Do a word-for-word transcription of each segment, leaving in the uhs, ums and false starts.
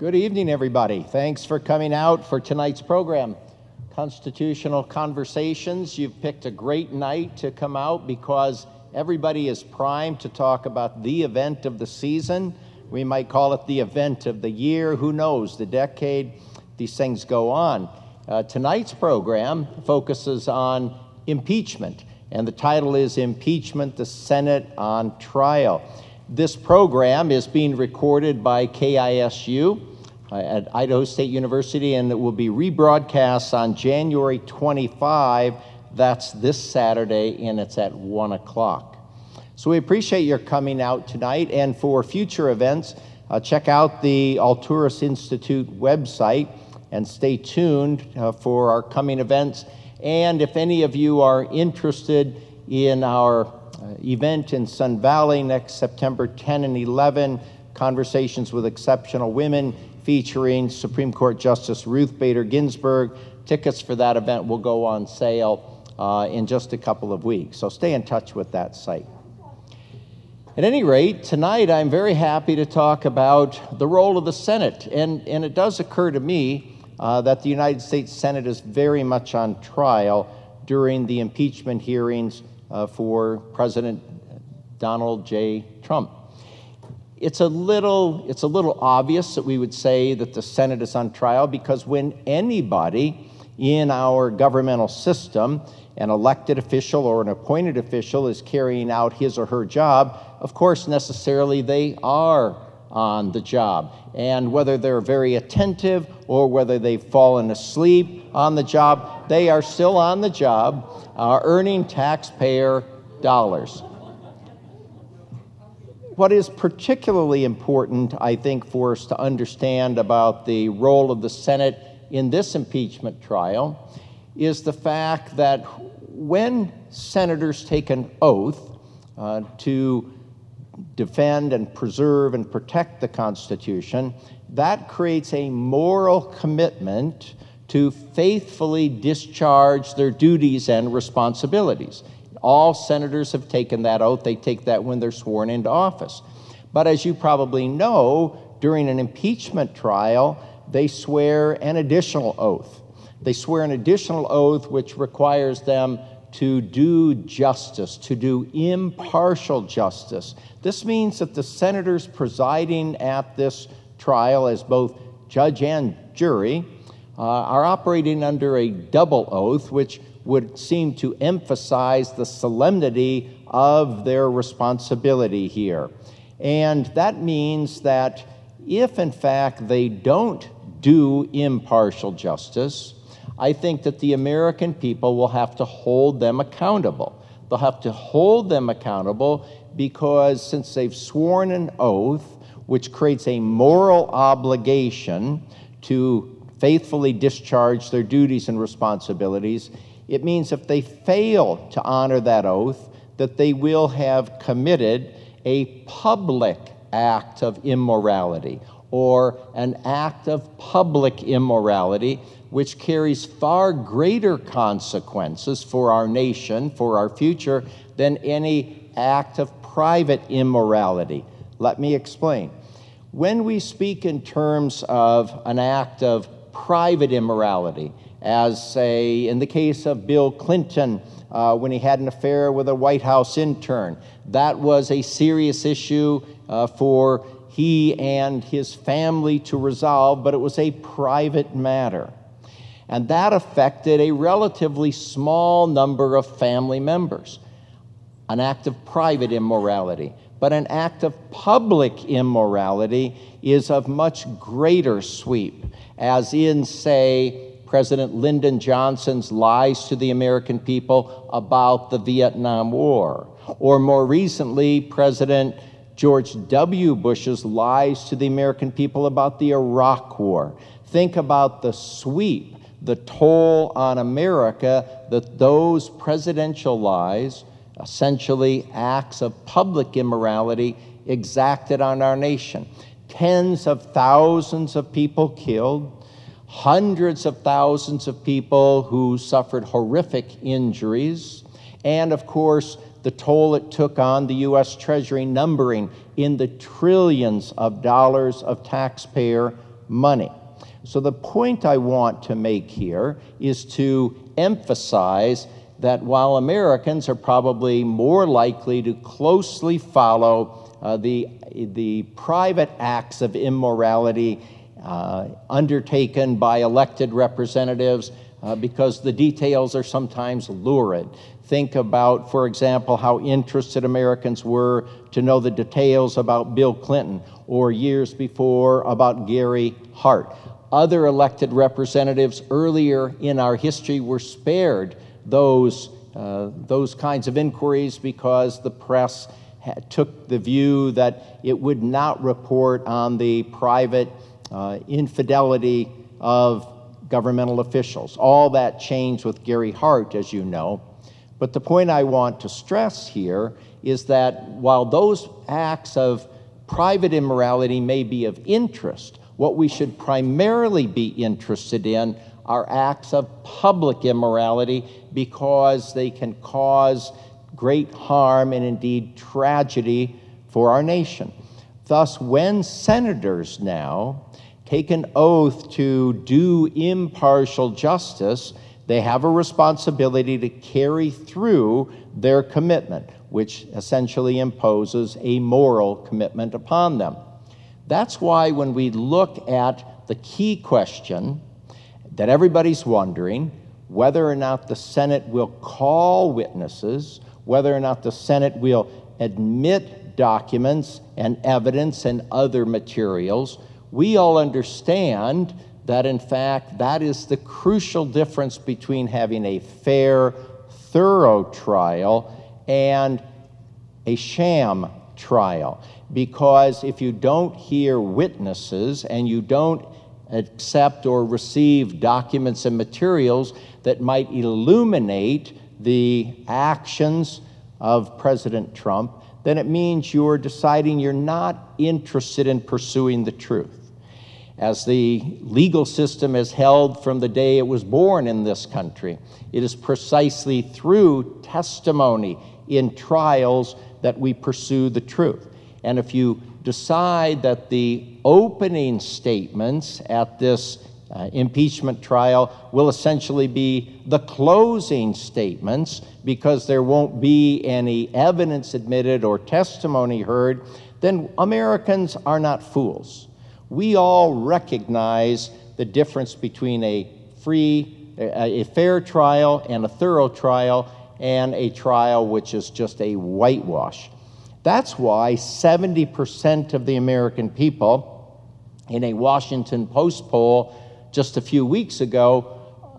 Good evening, everybody. Thanks for coming out for tonight's program, Constitutional Conversations. You've picked a great night to come out because everybody is primed to talk about the event of the season. We might call it the event of the year. Who knows? The decade. These things go on. Uh, tonight's program focuses on impeachment, and the title is Impeachment, the Senate on Trial. This program is being recorded by K I S U uh, at Idaho State University, and it will be rebroadcast on January twenty-fifth. That's this Saturday, and it's at one o'clock. So we appreciate your coming out tonight, and for future events, uh, check out the Alturas Institute website and stay tuned uh, for our coming events. And if any of you are interested in our uh, event in Sun Valley next September tenth and eleventh, Conversations with Exceptional Women, featuring Supreme Court Justice Ruth Bader Ginsburg, tickets for that event will go on sale uh, in just a couple of weeks. So stay in touch with that site. At any rate, tonight I'm very happy to talk about the role of the Senate. And, and it does occur to me uh, that the United States Senate is very much on trial during the impeachment hearings uh, for President Donald J. Trump. It's a little, it's a little obvious that we would say that the Senate is on trial because when anybody in our governmental system, an elected official or an appointed official, is carrying out his or her job, of course, necessarily they are on the job. And whether they're very attentive or whether they've fallen asleep on the job, they are still on the job, uh, earning taxpayer dollars. What is particularly important, I think, for us to understand about the role of the Senate in this impeachment trial is the fact that when senators take an oath uh, to defend and preserve and protect the Constitution, that creates a moral commitment to faithfully discharge their duties and responsibilities. All senators have taken that oath. They take that when they're sworn into office. But as you probably know, during an impeachment trial, they swear an additional oath. They swear an additional oath which requires them to do justice, to do impartial justice. This means that the senators presiding at this trial as both judge and jury uh, are operating under a double oath, which would seem to emphasize the solemnity of their responsibility here. And that means that if, in fact, they don't do impartial justice, I think that the American people will have to hold them accountable. They'll have to hold them accountable because since they've sworn an oath, which creates a moral obligation to faithfully discharge their duties and responsibilities, it means if they fail to honor that oath, that they will have committed a public act of immorality or an act of public immorality, which carries far greater consequences for our nation, for our future, than any act of private immorality. Let me explain. When we speak in terms of an act of private immorality, as, say, in the case of Bill Clinton, uh, when he had an affair with a White House intern, that was a serious issue uh, for he and his family to resolve, but it was a private matter. And that affected a relatively small number of family members, an act of private immorality. But an act of public immorality is of much greater sweep, as in, say, President Lyndon Johnson's lies to the American people about the Vietnam War, or more recently, President George W. Bush's lies to the American people about the Iraq War. Think about the sweep, the toll on America that those presidential lies, essentially acts of public immorality, exacted on our nation. Tens of thousands of people killed, hundreds of thousands of people who suffered horrific injuries, and of course, the toll it took on the U S Treasury, numbering in the trillions of dollars of taxpayer money. So the point I want to make here is to emphasize that while Americans are probably more likely to closely follow uh, the, the private acts of immorality uh, undertaken by elected representatives uh, because the details are sometimes lurid. Think about, for example, how interested Americans were to know the details about Bill Clinton, or years before about Gary Hart. Other elected representatives earlier in our history were spared those, uh, those kinds of inquiries because the press ha- took the view that it would not report on the private uh, infidelity of governmental officials. All that changed with Gary Hart, as you know. But the point I want to stress here is that while those acts of private immorality may be of interest, what we should primarily be interested in are acts of public immorality because they can cause great harm and indeed tragedy for our nation. Thus, when senators now take an oath to do impartial justice, they have a responsibility to carry through their commitment, which essentially imposes a moral commitment upon them. That's why when we look at the key question that everybody's wondering, whether or not the Senate will call witnesses, whether or not the Senate will admit documents and evidence and other materials, we all understand that, in fact, that is the crucial difference between having a fair, thorough trial and a sham trial. Because if you don't hear witnesses and you don't accept or receive documents and materials that might illuminate the actions of President Trump, then it means you're deciding you're not interested in pursuing the truth. As the legal system has held from the day it was born in this country, it is precisely through testimony in trials that we pursue the truth. And if you decide that the opening statements at this uh, impeachment trial will essentially be the closing statements because there won't be any evidence admitted or testimony heard, then Americans are not fools. We all recognize the difference between a free, a, a fair trial and a thorough trial and a trial which is just a whitewash. That's why seventy percent of the American people in a Washington Post poll just a few weeks ago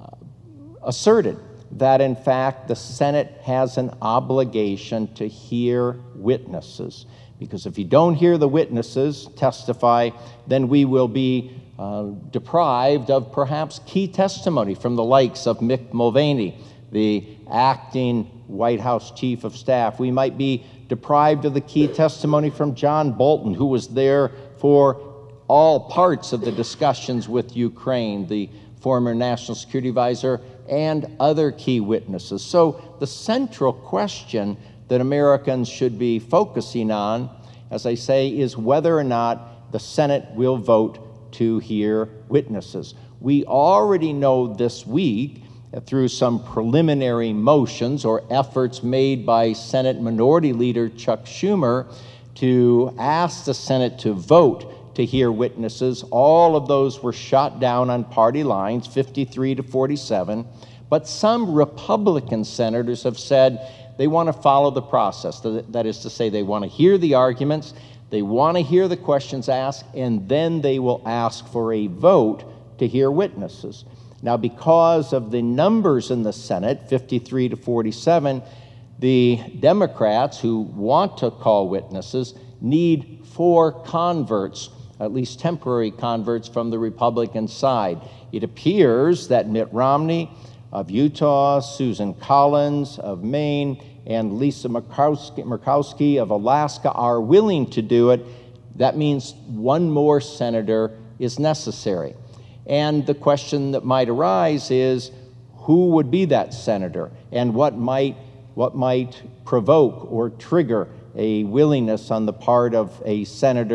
uh, asserted that, in fact, the Senate has an obligation to hear witnesses. Because if you don't hear the witnesses testify, then we will be uh, deprived of perhaps key testimony from the likes of Mick Mulvaney, the acting White House Chief of Staff. We might be deprived of the key testimony from John Bolton, who was there for all parts of the discussions with Ukraine, the former National Security Advisor, and other key witnesses. So the central question that Americans should be focusing on, as I say, is whether or not the Senate will vote to hear witnesses. We already know this week, through some preliminary motions or efforts made by Senate Minority Leader Chuck Schumer to ask the Senate to vote to hear witnesses. All of those were shot down on party lines, fifty-three to forty-seven. But some Republican senators have said they want to follow the process. That is to say, they want to hear the arguments, they want to hear the questions asked, and then they will ask for a vote to hear witnesses. Now, because of the numbers in the Senate, fifty-three to forty-seven, the Democrats who want to call witnesses need four converts, at least temporary converts, from the Republican side. It appears that Mitt Romney of Utah, Susan Collins of Maine, and Lisa Murkowski, Murkowski of Alaska are willing to do it. That means one more senator is necessary. And the question that might arise is, who would be that senator, and what might what might provoke or trigger a willingness on the part of a senator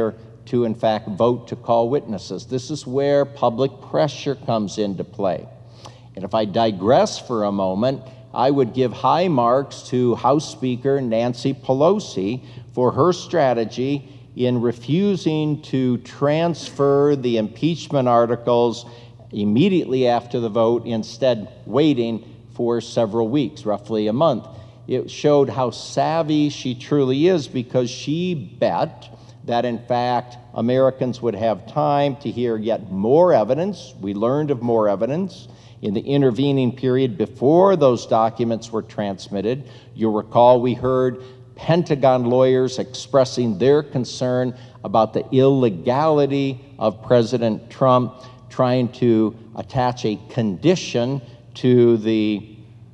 to, in fact, vote to call witnesses. This is where public pressure comes into play. And if I digress for a moment, I would give high marks to House Speaker Nancy Pelosi for her strategy in refusing to transfer the impeachment articles immediately after the vote, instead waiting for several weeks, roughly a month. It showed how savvy she truly is, because she bet that, in fact, Americans would have time to hear yet more evidence. We learned of more evidence in the intervening period before those documents were transmitted. You'll recall we heard Pentagon lawyers expressing their concern about the illegality of President Trump trying to attach a condition to the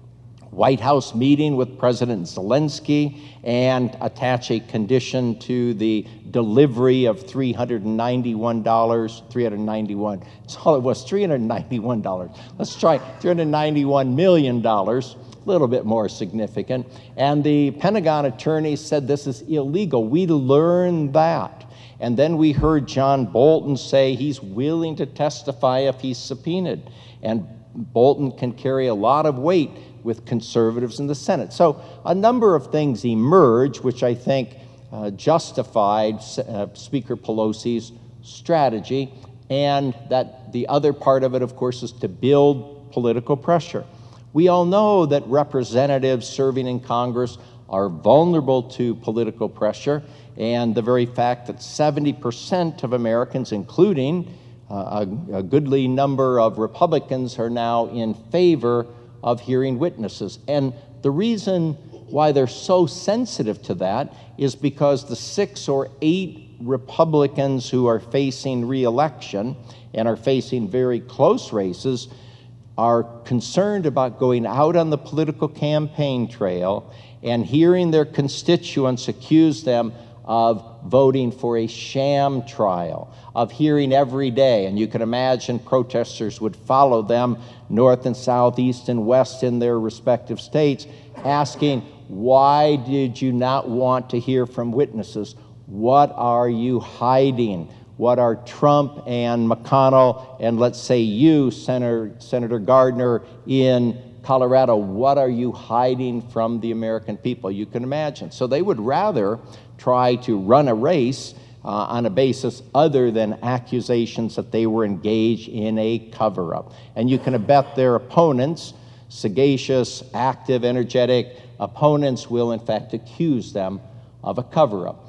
White House meeting with President Zelensky and attach a condition to the delivery of three hundred ninety-one dollars, three hundred ninety-one, that's all it was, three hundred ninety-one dollars. Let's try three hundred ninety-one million dollars, a little bit more significant. And the Pentagon attorney said this is illegal. We learned that. And then we heard John Bolton say he's willing to testify if he's subpoenaed. And Bolton can carry a lot of weight with conservatives in the Senate. So a number of things emerge which I think uh, justified uh, Speaker Pelosi's strategy, and that the other part of it, of course, is to build political pressure. We all know that representatives serving in Congress are vulnerable to political pressure, and the very fact that seventy percent of Americans, including uh, a, a goodly number of Republicans, are now in favor of hearing witnesses. And the reason why they're so sensitive to that is because the six or eight Republicans who are facing re-election and are facing very close races are concerned about going out on the political campaign trail and hearing their constituents accuse them of voting for a sham trial, of hearing every day. And you can imagine protesters would follow them north and south, east and west in their respective states, asking, why did you not want to hear from witnesses? What are you hiding? What are Trump and McConnell and, let's say, you, Senator, Senator Gardner in Colorado, what are you hiding from the American people? You can imagine. So they would rather try to run a race uh, on a basis other than accusations that they were engaged in a cover-up. And you can bet their opponents, sagacious, active, energetic opponents, will in fact accuse them of a cover-up.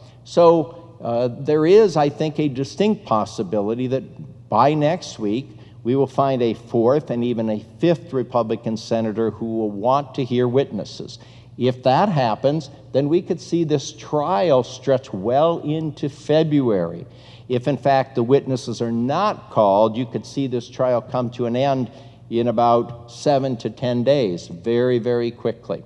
So uh, there is, I think, a distinct possibility that by next week we will find a fourth and even a fifth Republican senator who will want to hear witnesses. If that happens, then we could see this trial stretch well into February. If, in fact, the witnesses are not called, you could see this trial come to an end in about seven to ten days, very, very quickly.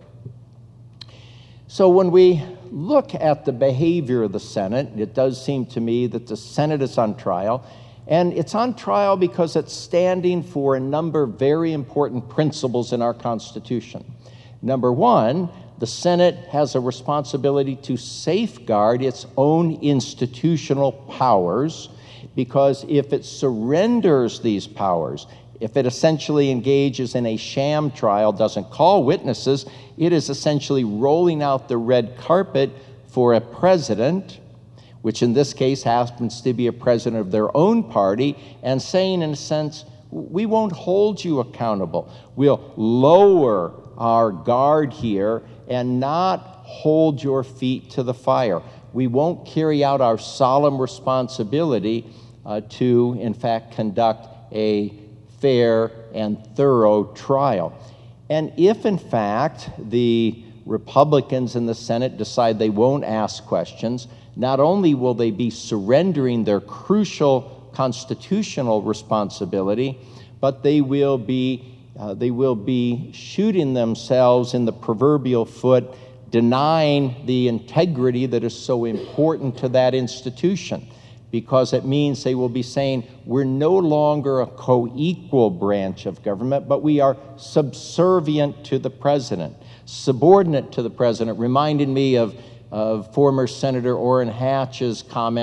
So when we look at the behavior of the Senate, it does seem to me that the Senate is on trial. And it's on trial because it's standing for a number of very important principles in our Constitution. Number one, the Senate has a responsibility to safeguard its own institutional powers, because if it surrenders these powers, if it essentially engages in a sham trial, doesn't call witnesses, it is essentially rolling out the red carpet for a president, which in this case happens to be a president of their own party, and saying, in a sense, we won't hold you accountable. We'll lower our guard here and not hold your feet to the fire. We won't carry out our solemn responsibility uh, to, in fact, conduct a fair and thorough trial. And if, in fact, the Republicans in the Senate decide they won't ask questions, not only will they be surrendering their crucial constitutional responsibility, but they will be uh, they will be shooting themselves in the proverbial foot, denying the integrity that is so important to that institution, because it means they will be saying, we're no longer a co-equal branch of government, but we are subservient to the president, subordinate to the president, reminding me of of former Senator Orrin Hatch's comment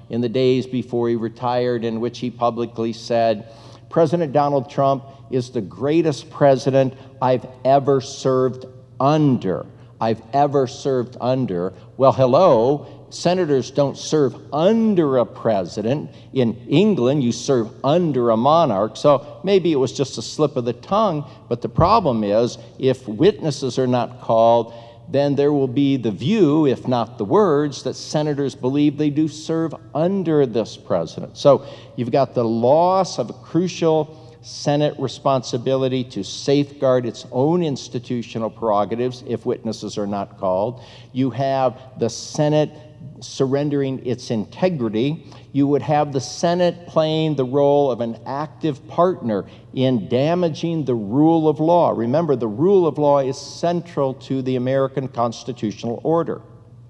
in the days before he retired, in which he publicly said, "President Donald Trump is the greatest president I've ever served under. I've ever served under." Well, hello, senators don't serve under a president. In England, you serve under a monarch. So maybe it was just a slip of the tongue, but the problem is, if witnesses are not called, then there will be the view, if not the words, that senators believe they do serve under this president. So you've got the loss of a crucial Senate responsibility to safeguard its own institutional prerogatives if witnesses are not called. You have the Senate surrendering its integrity. You would have the Senate playing the role of an active partner in damaging the rule of law. Remember, the rule of law is central to the American constitutional order.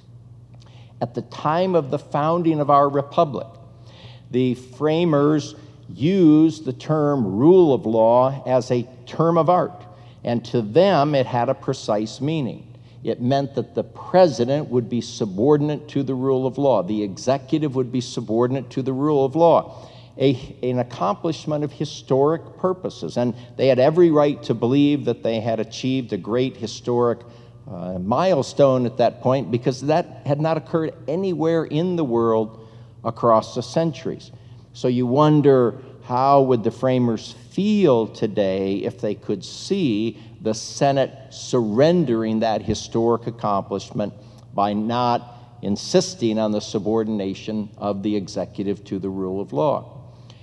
At the time of the founding of our republic, the framers used the term rule of law as a term of art, and to them it had a precise meaning. It meant that the president would be subordinate to the rule of law. The executive would be subordinate to the rule of law, a, an accomplishment of historic purposes. And they had every right to believe that they had achieved a great historic uh, milestone at that point, because that had not occurred anywhere in the world across the centuries. So you wonder, how would the framers feel today if they could see the Senate surrendering that historic accomplishment by not insisting on the subordination of the executive to the rule of law?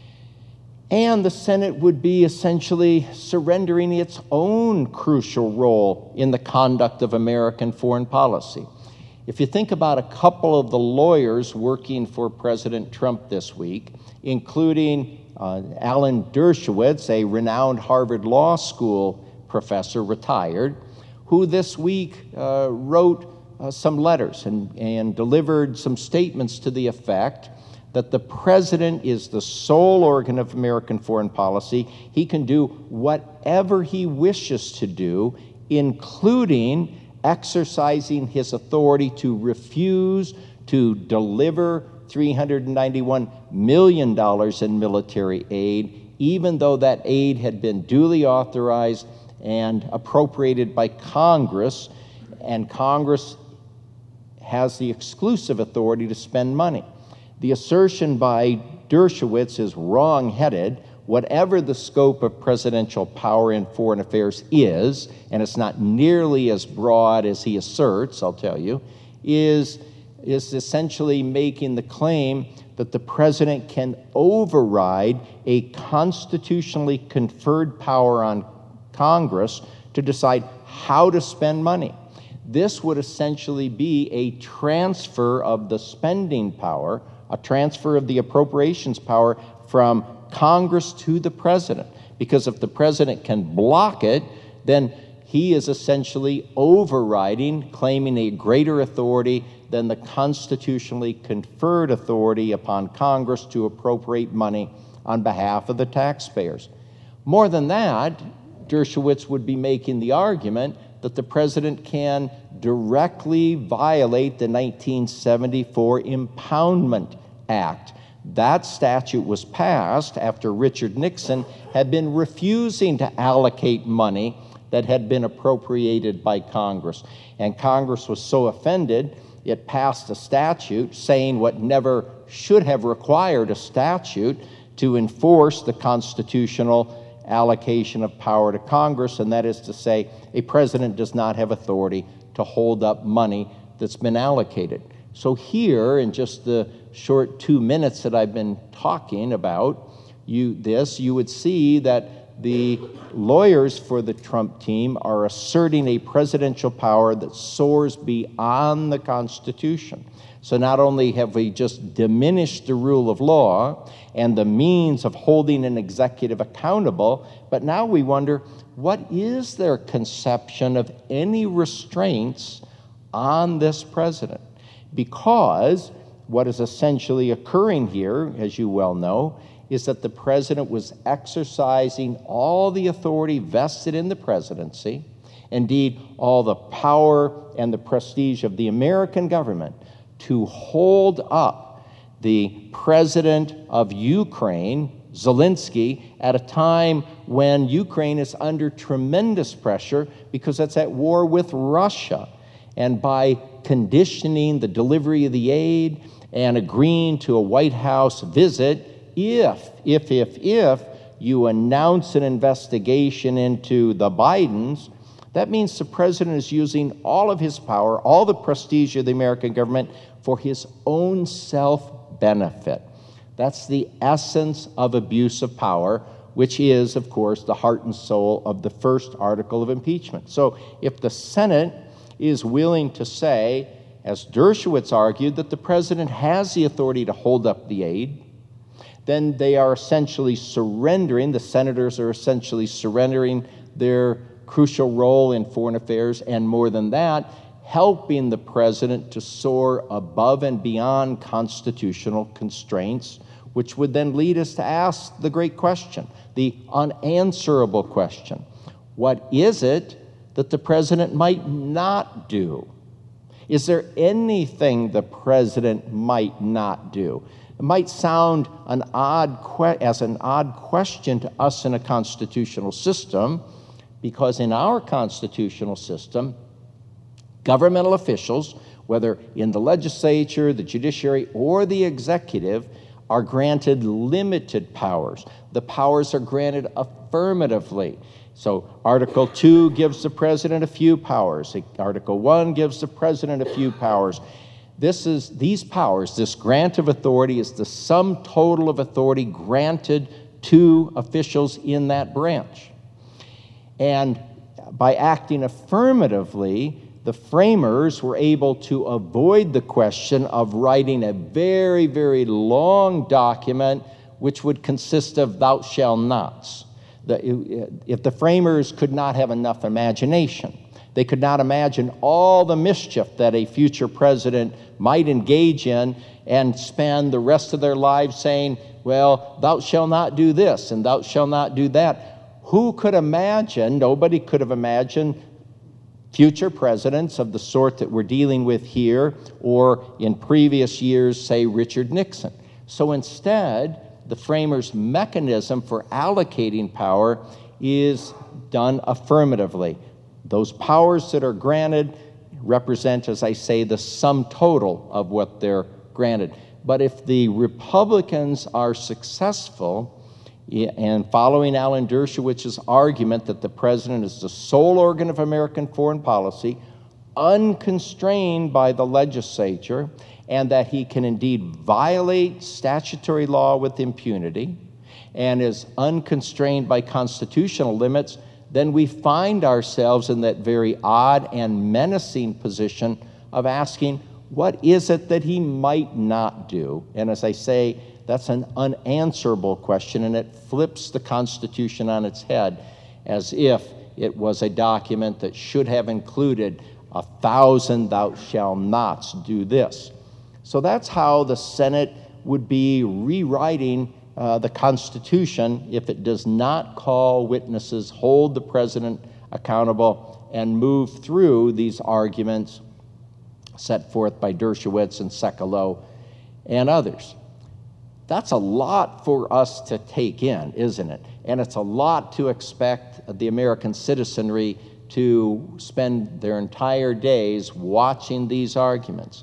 And the Senate would be essentially surrendering its own crucial role in the conduct of American foreign policy. If you think about a couple of the lawyers working for President Trump this week, including uh, Alan Dershowitz, a renowned Harvard Law School professor, retired, who this week uh, wrote uh, some letters and, and delivered some statements to the effect that the president is the sole organ of American foreign policy. He can do whatever he wishes to do, including exercising his authority to refuse to deliver three hundred ninety-one million dollars in military aid, even though that aid had been duly authorized and appropriated by Congress, and Congress has the exclusive authority to spend money. The assertion by Dershowitz is wrong-headed. Whatever the scope of presidential power in foreign affairs is, and it's not nearly as broad as he asserts, I'll tell you, is, is essentially making the claim that the president can override a constitutionally conferred power on Congress to decide how to spend money. This would essentially be a transfer of the spending power, a transfer of the appropriations power from Congress to the president. Because if the president can block it, then he is essentially overriding, claiming a greater authority than the constitutionally conferred authority upon Congress to appropriate money on behalf of the taxpayers. More than that, Dershowitz would be making the argument that the president can directly violate the nineteen seventy-four Impoundment Act. That statute was passed after Richard Nixon had been refusing to allocate money that had been appropriated by Congress. And Congress was so offended, it passed a statute saying what never should have required a statute to enforce the constitutional allocation of power to Congress, and that is to say, a president does not have authority to hold up money that's been allocated. So here, in just the short two minutes that I've been talking about you this, you would see that the lawyers for the Trump team are asserting a presidential power that soars beyond the Constitution. So not only have we just diminished the rule of law and the means of holding an executive accountable, but now we wonder, what is their conception of any restraints on this president? Because what is essentially occurring here, as you well know, is that the president was exercising all the authority vested in the presidency, indeed all the power and the prestige of the American government, to hold up the president of Ukraine, Zelensky, at a time when Ukraine is under tremendous pressure because it's at war with Russia. And by conditioning the delivery of the aid and agreeing to a White House visit, if, if, if, if you announce an investigation into the Bidens, that means the president is using all of his power, all the prestige of the American government for his own self-benefit. That's the essence of abuse of power, which is, of course, the heart and soul of the first article of impeachment. So if the Senate is willing to say, as Dershowitz argued, that the president has the authority to hold up the aid, then they are essentially surrendering, the senators are essentially surrendering their crucial role in foreign affairs, and more than that, helping the president to soar above and beyond constitutional constraints, which would then lead us to ask the great question, the unanswerable question. What is it that the president might not do? Is there anything the president might not do? It might sound an odd que- as an odd question to us in a constitutional system, because in our constitutional system, governmental officials, whether in the legislature, the judiciary, or the executive, are granted limited powers. The powers are granted affirmatively. So Article two gives the president a few powers. Article one gives the president a few powers. This is, these powers, this grant of authority is the sum total of authority granted to officials in that branch. And by acting affirmatively, the framers were able to avoid the question of writing a very, very long document which would consist of thou shalt nots. The, if the framers could not have enough imagination, they could not imagine all the mischief that a future president might engage in and spend the rest of their lives saying, well, thou shalt not do this and thou shalt not do that. Who could imagine, nobody could have imagined future presidents of the sort that we're dealing with here, or in previous years, say, Richard Nixon. So instead, the framers' mechanism for allocating power is done affirmatively. Those powers that are granted represent, as I say, the sum total of what they're granted. But if the Republicans are successful, and following Alan Dershowitz's argument that the president is the sole organ of American foreign policy, unconstrained by the legislature, and that he can indeed violate statutory law with impunity, and is unconstrained by constitutional limits, then we find ourselves in that very odd and menacing position of asking, what is it that he might not do? And as I say, that's an unanswerable question, and it flips the Constitution on its head as if it was a document that should have included a thousand thou shalt nots do this. So that's how the Senate would be rewriting uh, the Constitution if it does not call witnesses, hold the president accountable, and move through these arguments set forth by Dershowitz and Sekulow and others. That's a lot for us to take in, isn't it? And it's a lot to expect the American citizenry to spend their entire days watching these arguments.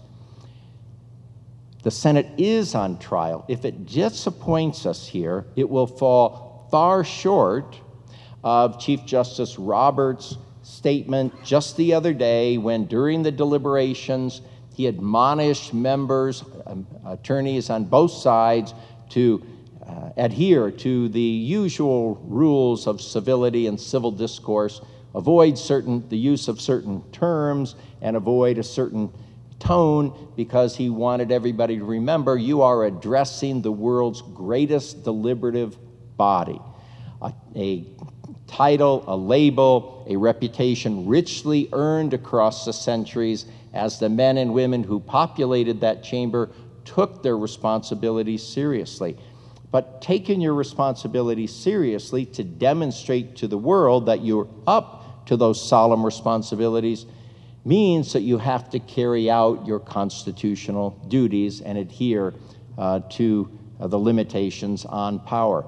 The Senate is on trial. If it disappoints us here, it will fall far short of Chief Justice Roberts' statement just the other day when, during the deliberations, he admonished members, um, attorneys on both sides, to uh, adhere to the usual rules of civility and civil discourse, avoid certain the use of certain terms, and avoid a certain tone, because he wanted everybody to remember you are addressing the world's greatest deliberative body. A, a title, a label, a reputation richly earned across the centuries as the men and women who populated that chamber took their responsibilities seriously. But taking your responsibility seriously to demonstrate to the world that you're up to those solemn responsibilities means that you have to carry out your constitutional duties and adhere uh, to uh, the limitations on power.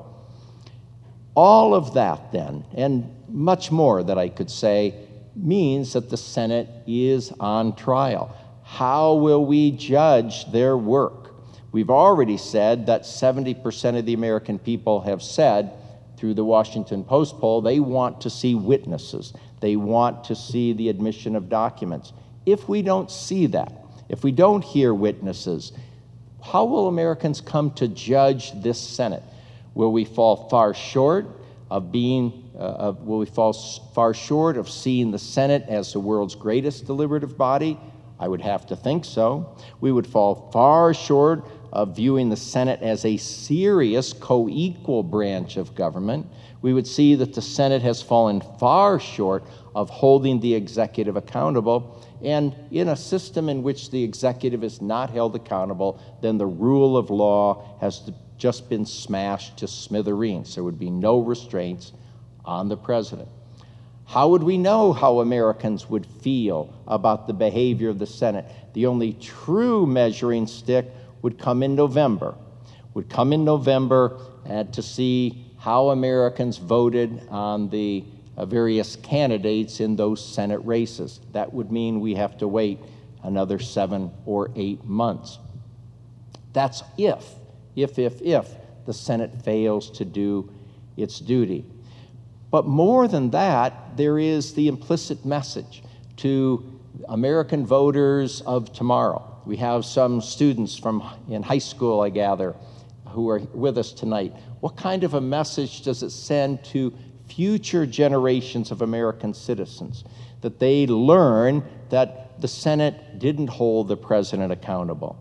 All of that then, and much more that I could say, means that the Senate is on trial. How will we judge their work? We've already said that seventy percent of the American people have said, through the Washington Post poll, they want to see witnesses. They want to see the admission of documents. If we don't see that, if we don't hear witnesses, how will Americans come to judge this Senate? Will we fall far short of being, uh, of, will we fall far short of seeing the Senate as the world's greatest deliberative body? I would have to think so. We would fall far short of viewing the Senate as a serious co-equal branch of government. We would see that the Senate has fallen far short of holding the executive accountable. And in a system in which the executive is not held accountable, then the rule of law has just been smashed to smithereens. There would be no restraints on the president. How would we know how Americans would feel about the behavior of the Senate? The only true measuring stick would come in November, would come in November uh, to see how Americans voted on the uh, various candidates in those Senate races. That would mean we have to wait another seven or eight months. That's if, if, if, if the Senate fails to do its duty. But more than that, there is the implicit message to American voters of tomorrow. We have some students from in high school, I gather, who are with us tonight. What kind of a message does it send to future generations of American citizens? That they learn that the Senate didn't hold the president accountable.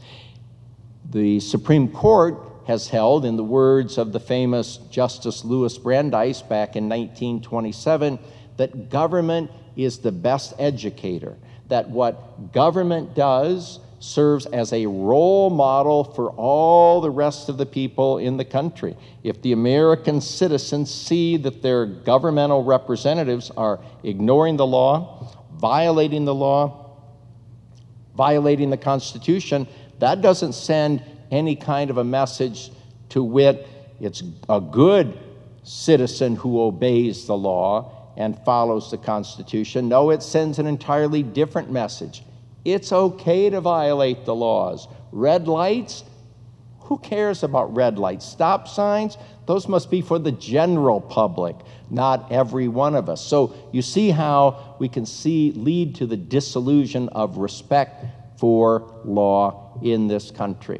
The Supreme Court has held, in the words of the famous Justice Louis Brandeis back in nineteen twenty-seven, that government is the best educator, that what government does serves as a role model for all the rest of the people in the country. If the American citizens see that their governmental representatives are ignoring the law, violating the law, violating the Constitution, that doesn't send any kind of a message to wit, it's a good citizen who obeys the law and follows the Constitution. No, it sends an entirely different message. It's okay to violate the laws. Red lights? Who cares about red lights? Stop signs? Those must be for the general public, not every one of us. So you see how we can see lead to the disillusion of respect for law in this country.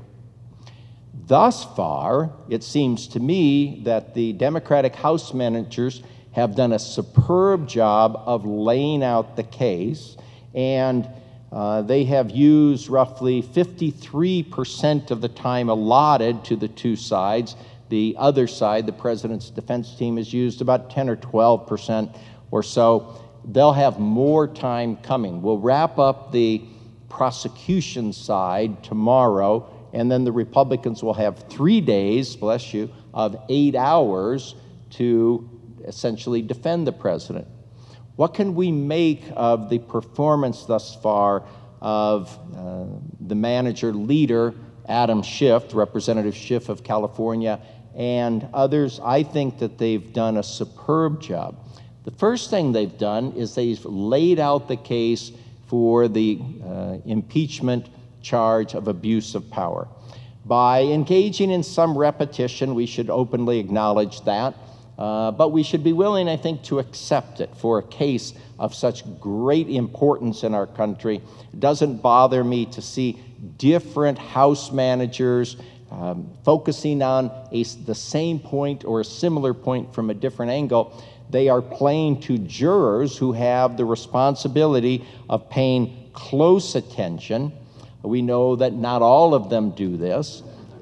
Thus far, it seems to me that the Democratic House managers have done a superb job of laying out the case, and uh, they have used roughly fifty-three percent of the time allotted to the two sides. The other side, the president's defense team, has used about ten or twelve percent or so. They'll have more time coming. We'll wrap up the prosecution side tomorrow, and then the Republicans will have three days, bless you, of eight hours to essentially defend the president. What can we make of the performance thus far of uh, the manager leader, Adam Schiff, Representative Schiff of California, and others? I think that they've done a superb job. The first thing they've done is they've laid out the case for the uh, impeachment charge of abuse of power. By engaging in some repetition, we should openly acknowledge that, uh, but we should be willing, I think, to accept it for a case of such great importance in our country. It doesn't bother me to see different House managers um, focusing on a, the same point or a similar point from a different angle. They are playing to jurors who have the responsibility of paying close attention. We know that not all of them do this.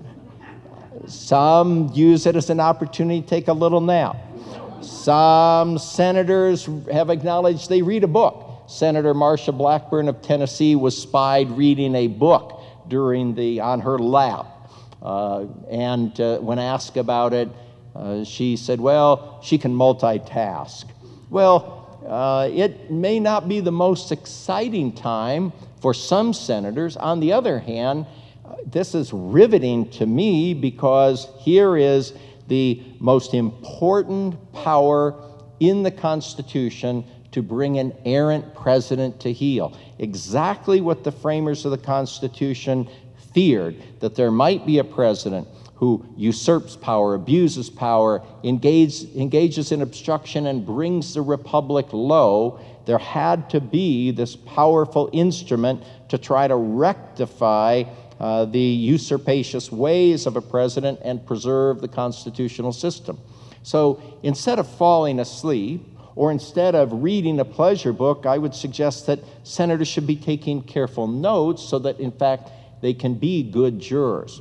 Some use it as an opportunity to take a little nap. Some senators have acknowledged they read a book. Senator Marsha Blackburn of Tennessee was spied reading a book during the on her lap. Uh, and uh, when asked about it, uh, she said, well, she can multitask. Well, uh, it may not be the most exciting time for some senators. On the other hand, this is riveting to me because here is the most important power in the Constitution to bring an errant president to heel. Exactly what the framers of the Constitution feared, that there might be a president who usurps power, abuses power, engage, engages in obstruction, and brings the republic low. There had to be this powerful instrument to try to rectify uh, the usurpacious ways of a president and preserve the constitutional system. So instead of falling asleep, or instead of reading a pleasure book, I would suggest that senators should be taking careful notes so that, in fact, they can be good jurors.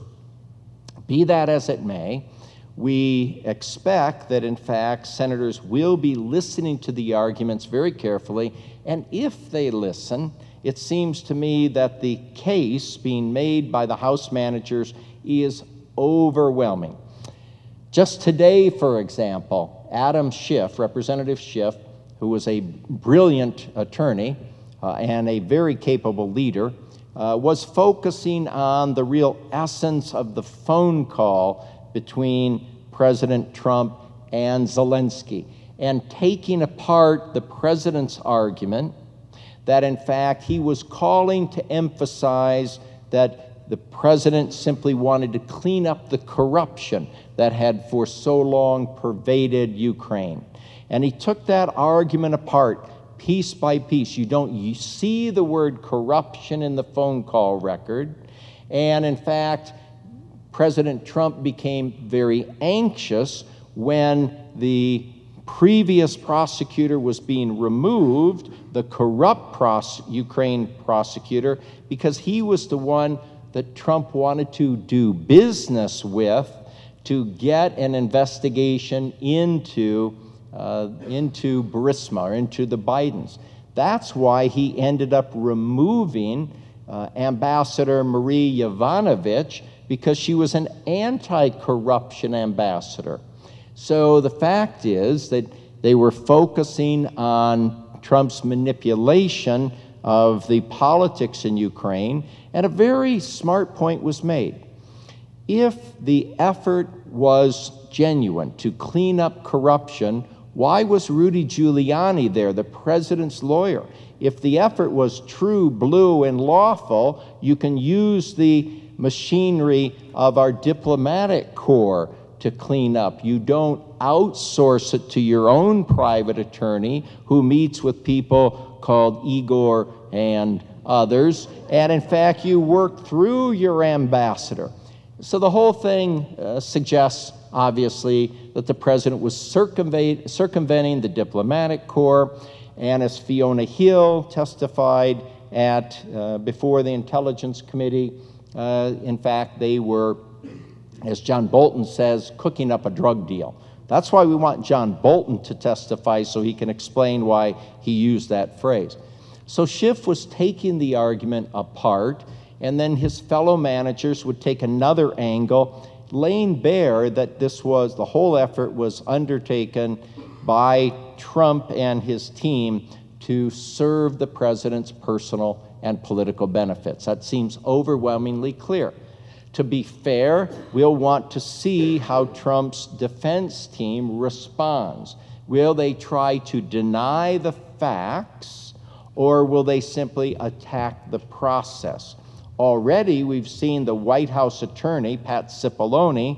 Be that as it may, we expect that, in fact, senators will be listening to the arguments very carefully, and if they listen, it seems to me that the case being made by the House managers is overwhelming. Just today, for example, Adam Schiff, Representative Schiff, who was a brilliant attorney uh, and a very capable leader, uh, was focusing on the real essence of the phone call between President Trump and Zelensky, and taking apart the president's argument that, in fact, he was calling to emphasize that the president simply wanted to clean up the corruption that had for so long pervaded Ukraine. And he took that argument apart piece by piece. You don't you see the word corruption in the phone call record. And in fact, President Trump became very anxious when the previous prosecutor was being removed, the corrupt pros- Ukraine prosecutor, because he was the one that Trump wanted to do business with to get an investigation into uh, into Burisma, or into the Bidens. That's why he ended up removing uh, Ambassador Marie Yovanovitch, because she was an anti-corruption ambassador. So the fact is that they were focusing on Trump's manipulation of the politics in Ukraine, and a very smart point was made. If the effort was genuine to clean up corruption, why was Rudy Giuliani there, the president's lawyer? If the effort was true, blue, and lawful, you can use the machinery of our diplomatic corps to clean up. You don't outsource it to your own private attorney who meets with people called Igor and others, and in fact, you work through your ambassador. So the whole thing uh, suggests, obviously, that the president was circumvent- circumventing the diplomatic corps, and as Fiona Hill testified at uh, before the Intelligence Committee, uh, in fact, they were, as John Bolton says, cooking up a drug deal. That's why we want John Bolton to testify, so he can explain why he used that phrase. So Schiff was taking the argument apart, and then his fellow managers would take another angle, laying bare that this was, the whole effort was undertaken by Trump and his team to serve the president's personal and political benefits. That seems overwhelmingly clear. To be fair, we'll want to see how Trump's defense team responds. Will they try to deny the facts, or will they simply attack the process? Already, we've seen the White House attorney, Pat Cipollone,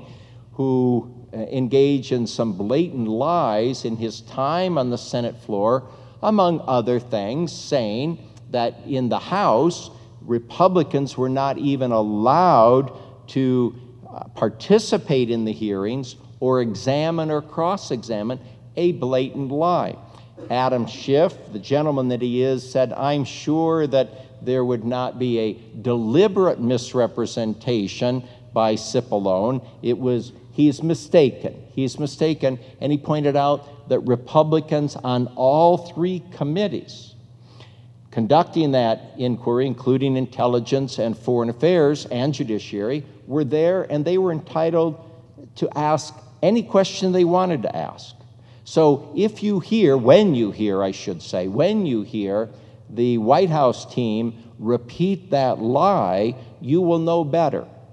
who engaged in some blatant lies in his time on the Senate floor, among other things, saying that in the House, Republicans were not even allowed to uh, participate in the hearings or examine or cross-examine, a blatant lie. Adam Schiff, the gentleman that he is, said, "I'm sure that there would not be a deliberate misrepresentation by Cipollone. It was, he's mistaken. He's mistaken." And he pointed out that Republicans on all three committees conducting that inquiry, including Intelligence and Foreign Affairs and Judiciary, were there, and they were entitled to ask any question they wanted to ask. So if you hear, when you hear, I should say, when you hear the White House team repeat that lie, you will know better.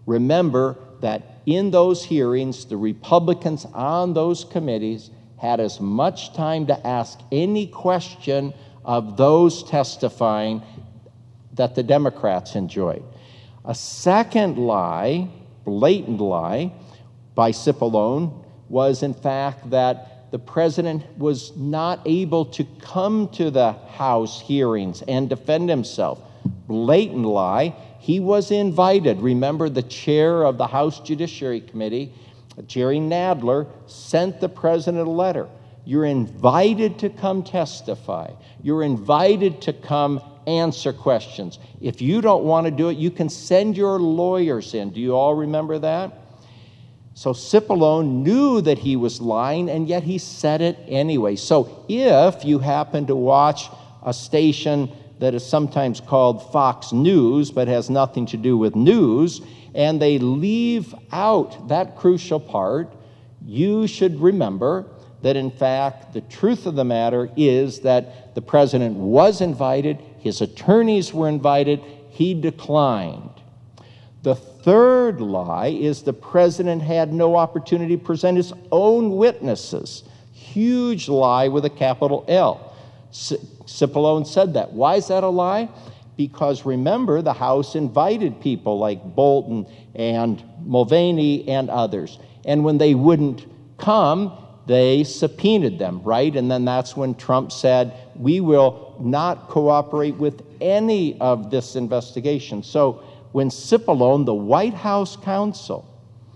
Remember that in those hearings, the Republicans on those committees had as much time to ask any question of those testifying that the Democrats enjoyed. A second lie, blatant lie, by Cipollone was in fact that the president was not able to come to the House hearings and defend himself. Blatant lie. He was invited. Remember, the chair of the House Judiciary Committee, Jerry Nadler, sent the president a letter. You're invited to come testify. You're invited to come answer questions. If you don't want to do it, you can send your lawyers in. Do you all remember that? So Cipollone knew that he was lying, and yet he said it anyway. So if you happen to watch a station that is sometimes called Fox News, but has nothing to do with news, and they leave out that crucial part, you should remember that, in fact, the truth of the matter is that the president was invited, his attorneys were invited, he declined. The third lie is the president had no opportunity to present his own witnesses. Huge lie with a capital L. Cipollone said that. Why is that a lie? Because remember, the House invited people like Bolton and Mulvaney and others. And when they wouldn't come, they subpoenaed them, right? And then that's when Trump said, we will not cooperate with any of this investigation. So when Cipollone, the White House counsel,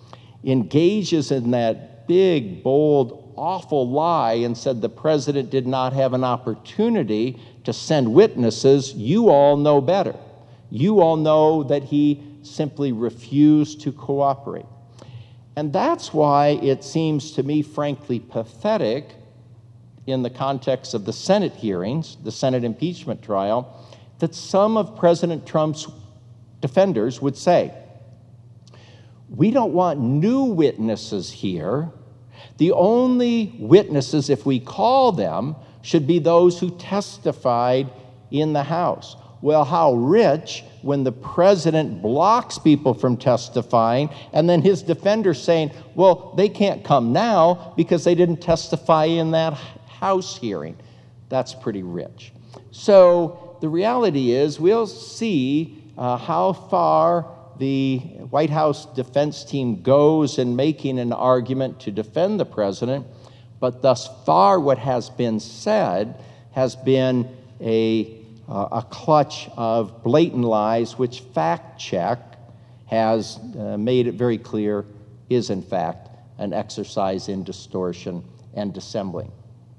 engages in that big, bold, awful lie and said the president did not have an opportunity to send witnesses, you all know better. You all know that he simply refused to cooperate. And that's why it seems to me, frankly, pathetic in the context of the Senate hearings, the Senate impeachment trial, that some of President Trump's defenders would say, we don't want new witnesses here. The only witnesses, if we call them, should be those who testified in the House. Well, how rich when the president blocks people from testifying, and then his defenders saying, well, they can't come now because they didn't testify in that House hearing. That's pretty rich. So the reality is we'll see uh, how far the White House defense team goes in making an argument to defend the president, but thus far what has been said has been a Uh, a clutch of blatant lies, which fact check has uh, made it very clear is in fact an exercise in distortion and dissembling.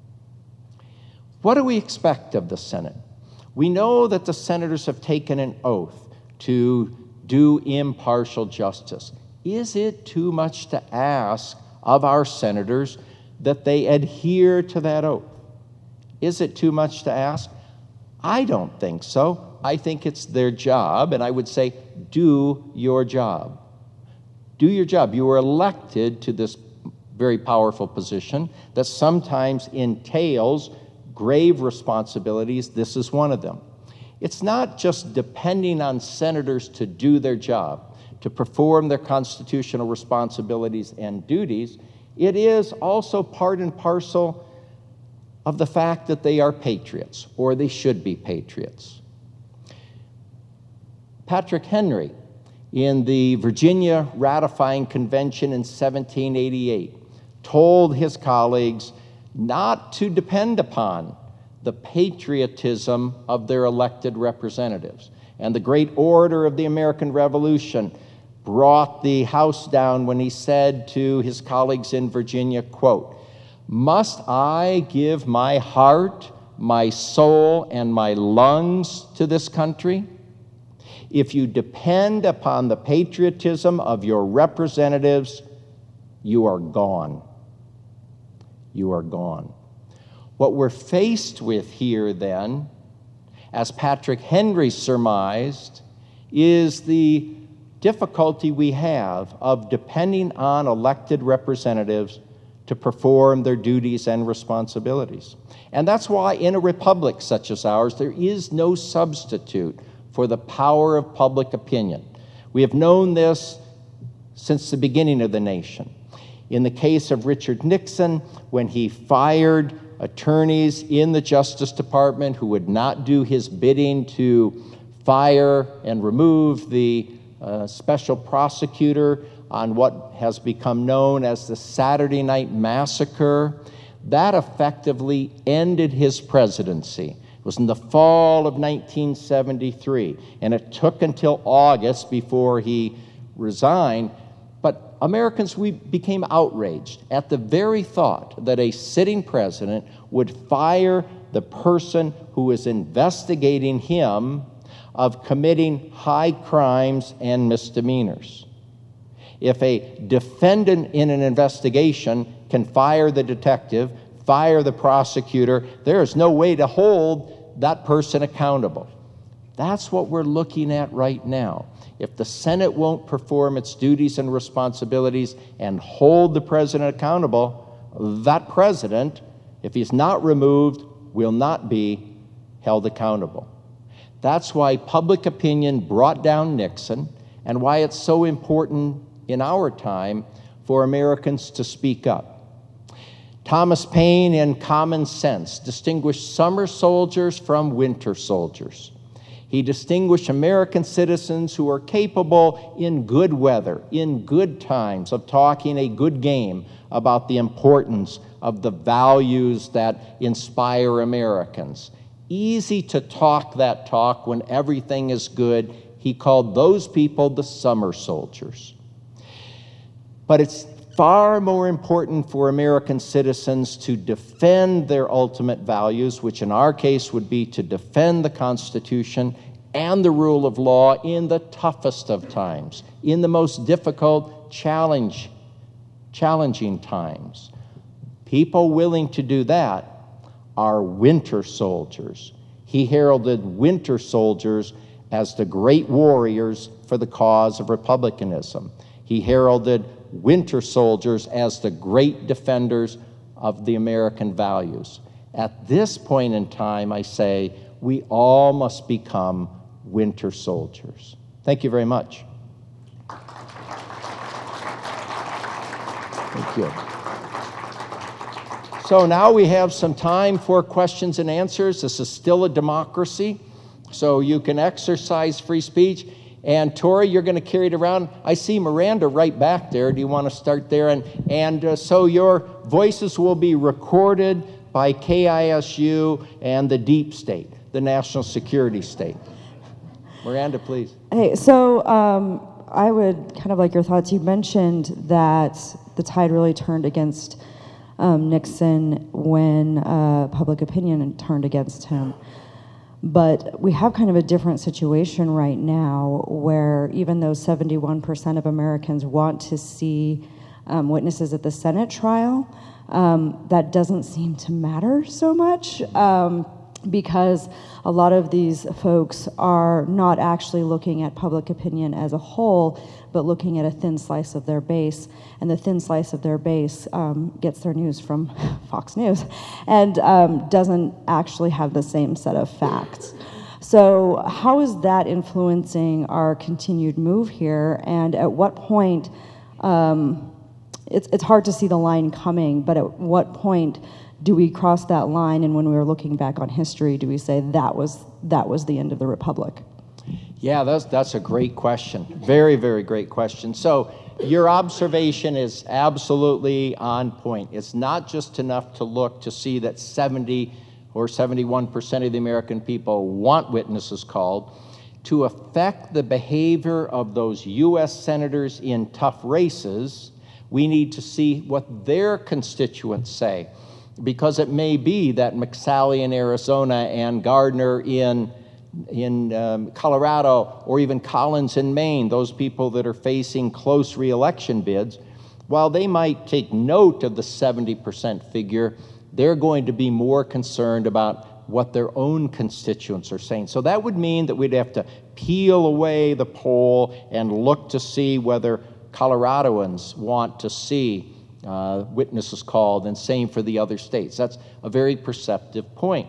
What do we expect of the Senate? We know that the senators have taken an oath to do impartial justice. Is it too much to ask of our senators that they adhere to that oath? Is it too much to ask? I don't think so. I think it's their job, and I would say, do your job. Do your job. You were elected to this very powerful position that sometimes entails grave responsibilities. This is one of them. It's not just depending on senators to do their job, to perform their constitutional responsibilities and duties. It is also part and parcel of the fact that they are patriots, or they should be patriots. Patrick Henry, in the Virginia Ratifying Convention in seventeen eighty-eight, told his colleagues not to depend upon the patriotism of their elected representatives. And the great orator of the American Revolution brought the house down when he said to his colleagues in Virginia, quote, "Must I give my heart, my soul, and my lungs to this country? If you depend upon the patriotism of your representatives, you are gone. You are gone." What we're faced with here, then, as Patrick Henry surmised, is the difficulty we have of depending on elected representatives to perform their duties and responsibilities. And that's why in a republic such as ours, there is no substitute for the power of public opinion. We have known this since the beginning of the nation. In the case of Richard Nixon, when he fired attorneys in the Justice Department who would not do his bidding to fire and remove the uh, special prosecutor on what has become known as the Saturday Night Massacre, that effectively ended his presidency. It was in the fall of nineteen seventy-three, and it took until August before he resigned. But Americans, we became outraged at the very thought that a sitting president would fire the person who was investigating him of committing high crimes and misdemeanors. If a defendant in an investigation can fire the detective, fire the prosecutor, there is no way to hold that person accountable. That's what we're looking at right now. If the Senate won't perform its duties and responsibilities and hold the president accountable, that president, if he's not removed, will not be held accountable. That's why public opinion brought down Nixon, and why it's so important in our time for Americans to speak up. Thomas Paine, in Common Sense, distinguished summer soldiers from winter soldiers. He distinguished American citizens who are capable in good weather, in good times, of talking a good game about the importance of the values that inspire Americans. Easy to talk that talk when everything is good. He called those people the summer soldiers. But it's far more important for American citizens to defend their ultimate values, which in our case would be to defend the Constitution and the rule of law in the toughest of times, in the most difficult, challenge, challenging times. People willing to do that are winter soldiers. He heralded winter soldiers as the great warriors for the cause of republicanism. He heralded winter soldiers as the great defenders of the American values. At this point in time, I say, we all must become winter soldiers. Thank you very much. Thank you. So now we have some time for questions and answers. This is still a democracy, so you can exercise free speech. And Tori, you're going to carry it around. I see Miranda right back there. Do you want to start there? And and uh, so your voices will be recorded by K I S U and the deep state, the national security state. Miranda, please. Hey, so um, I would kind of like your thoughts. You mentioned that the tide really turned against um, Nixon when uh, public opinion turned against him. But we have kind of a different situation right now where even though seventy-one percent of Americans want to see um, witnesses at the Senate trial, um, that doesn't seem to matter so much um, because a lot of these folks are not actually looking at public opinion as a whole, but looking at a thin slice of their base. And the thin slice of their base um, gets their news from Fox News and um, doesn't actually have the same set of facts. So how is that influencing our continued move here? And at what point, um, it's, it's hard to see the line coming, but at what point do we cross that line, and when we were looking back on history, do we say that was that was the end of the Republic? Yeah, that's, that's a great question. Very, very great question. So your observation is absolutely on point. It's not just enough to look to see that seventy or seventy-one percent of the American people want witnesses called. To affect the behavior of those U S senators in tough races, we need to see what their constituents say. Because it may be that McSally in Arizona and Gardner in, in um, Colorado, or even Collins in Maine, those people that are facing close re-election bids, while they might take note of the seventy percent figure, they're going to be more concerned about what their own constituents are saying. So that would mean that we'd have to peel away the poll and look to see whether Coloradoans want to see Uh, witnesses called, and same for the other states. That's a very perceptive point.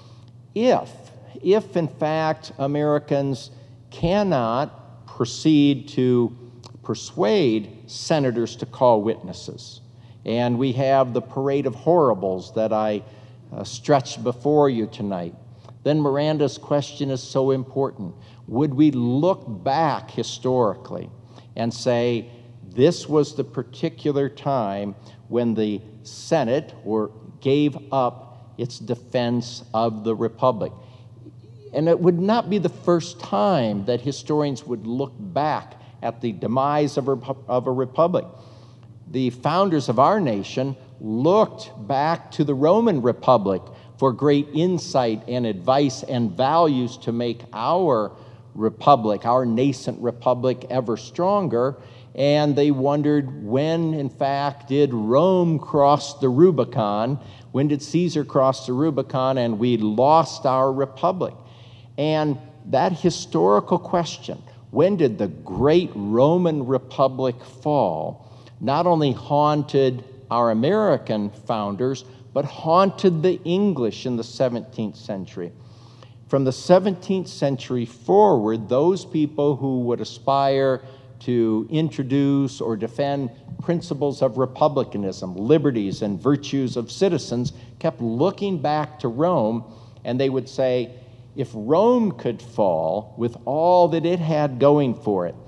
If, if in fact Americans cannot proceed to persuade senators to call witnesses. And we have the parade of horribles that I uh, stretched before you tonight. Then Miranda's question is so important. Would we look back historically and say, this was the particular time when the Senate or gave up its defense of the Republic? And it would not be the first time that historians would look back at the demise of a, of a republic. The founders of our nation looked back to the Roman Republic for great insight and advice and values to make our republic, our nascent republic, ever stronger. And they wondered, when, in fact, did Rome cross the Rubicon? When did Caesar cross the Rubicon and we lost our republic? And that historical question, when did the great Roman Republic fall, not only haunted our American founders, but haunted the English in the seventeenth century. From the seventeenth century forward, those people who would aspire to introduce or defend principles of republicanism, liberties, and virtues of citizens kept looking back to Rome, and they would say, if Rome could fall with all that it had going for it,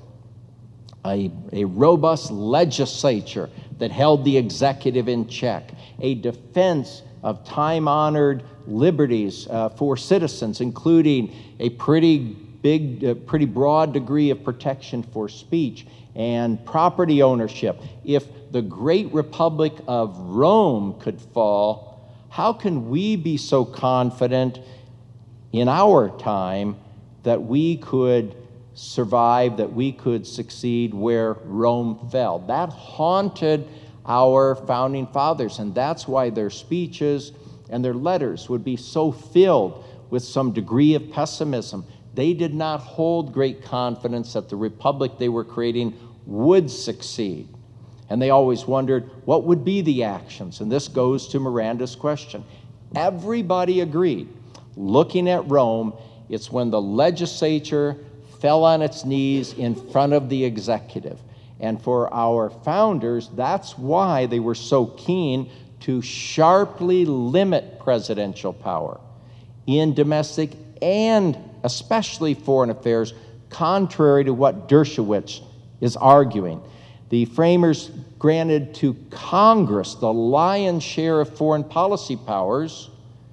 a, a robust legislature that held the executive in check, a defense of time-honored liberties uh, for citizens, including a pretty big, uh, pretty broad degree of protection for speech and property ownership. If the great Republic of Rome could fall, how can we be so confident in our time that we could survive, that we could succeed where Rome fell? That haunted our founding fathers, and that's why their speeches and their letters would be so filled with some degree of pessimism. They did not hold great confidence that the republic they were creating would succeed. And they always wondered, what would be the actions? And this goes to Miranda's question. Everybody agreed, looking at Rome, it's when the legislature fell on its knees in front of the executive. And for our founders, that's why they were so keen to sharply limit presidential power in domestic and especially foreign affairs, contrary to what Dershowitz is arguing. The framers granted to Congress the lion's share of foreign policy powers,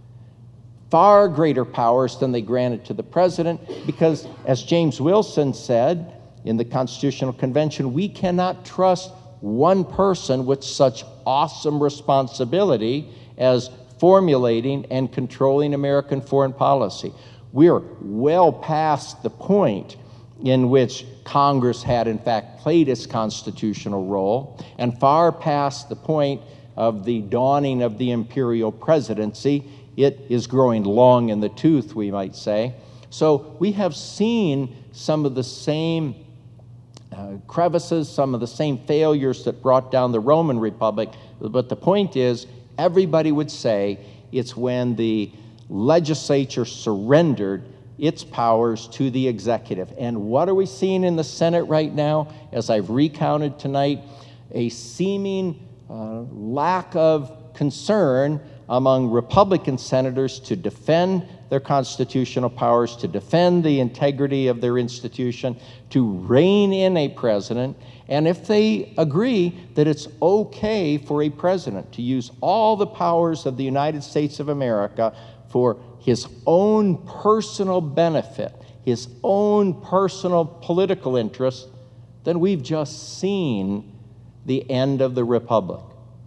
far greater powers than they granted to the president, because, as James Wilson said in the Constitutional Convention, we cannot trust one person with such awesome responsibility as formulating and controlling American foreign policy. We're well past the point in which Congress had, in fact, played its constitutional role, and far past the point of the dawning of the imperial presidency. It is growing long in the tooth, we might say. So we have seen some of the same uh, crevices, some of the same failures that brought down the Roman Republic. But the point is, everybody would say it's when the legislature surrendered its powers to the executive. And what are we seeing in the Senate right now? As I've recounted tonight, a seeming uh, lack of concern among Republican senators to defend their constitutional powers, to defend the integrity of their institution, to rein in a president. And if they agree that it's okay for a president to use all the powers of the United States of America for his own personal benefit, his own personal political interest, then we've just seen the end of the republic.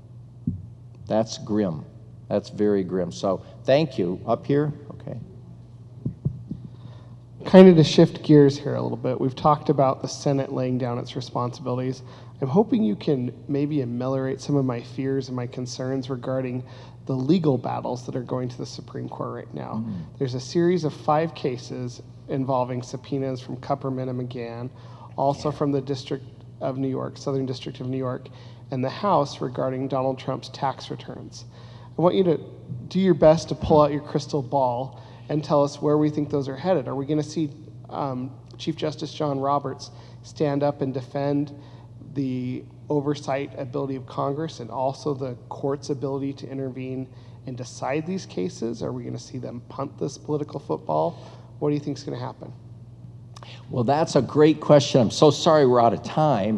That's grim. That's very grim. So thank you. Up here? Okay. Kind of to shift gears here a little bit, we've talked about the Senate laying down its responsibilities. I'm hoping you can maybe ameliorate some of my fears and my concerns regarding the legal battles that are going to the Supreme Court right now. Mm-hmm. There's a series of five cases involving subpoenas from Kupperman and McGahn, also yeah. from the District of New York, Southern District of New York, and the House regarding Donald Trump's tax returns. I want you to do your best to pull out your crystal ball and tell us where we think those are headed. Are we going to see um, Chief Justice John Roberts stand up and defend the oversight ability of Congress and also the court's ability to intervene and decide these cases? Are we going to see them punt this political football? What do you think is going to happen? Well, that's a great question. I'm so sorry we're out of time.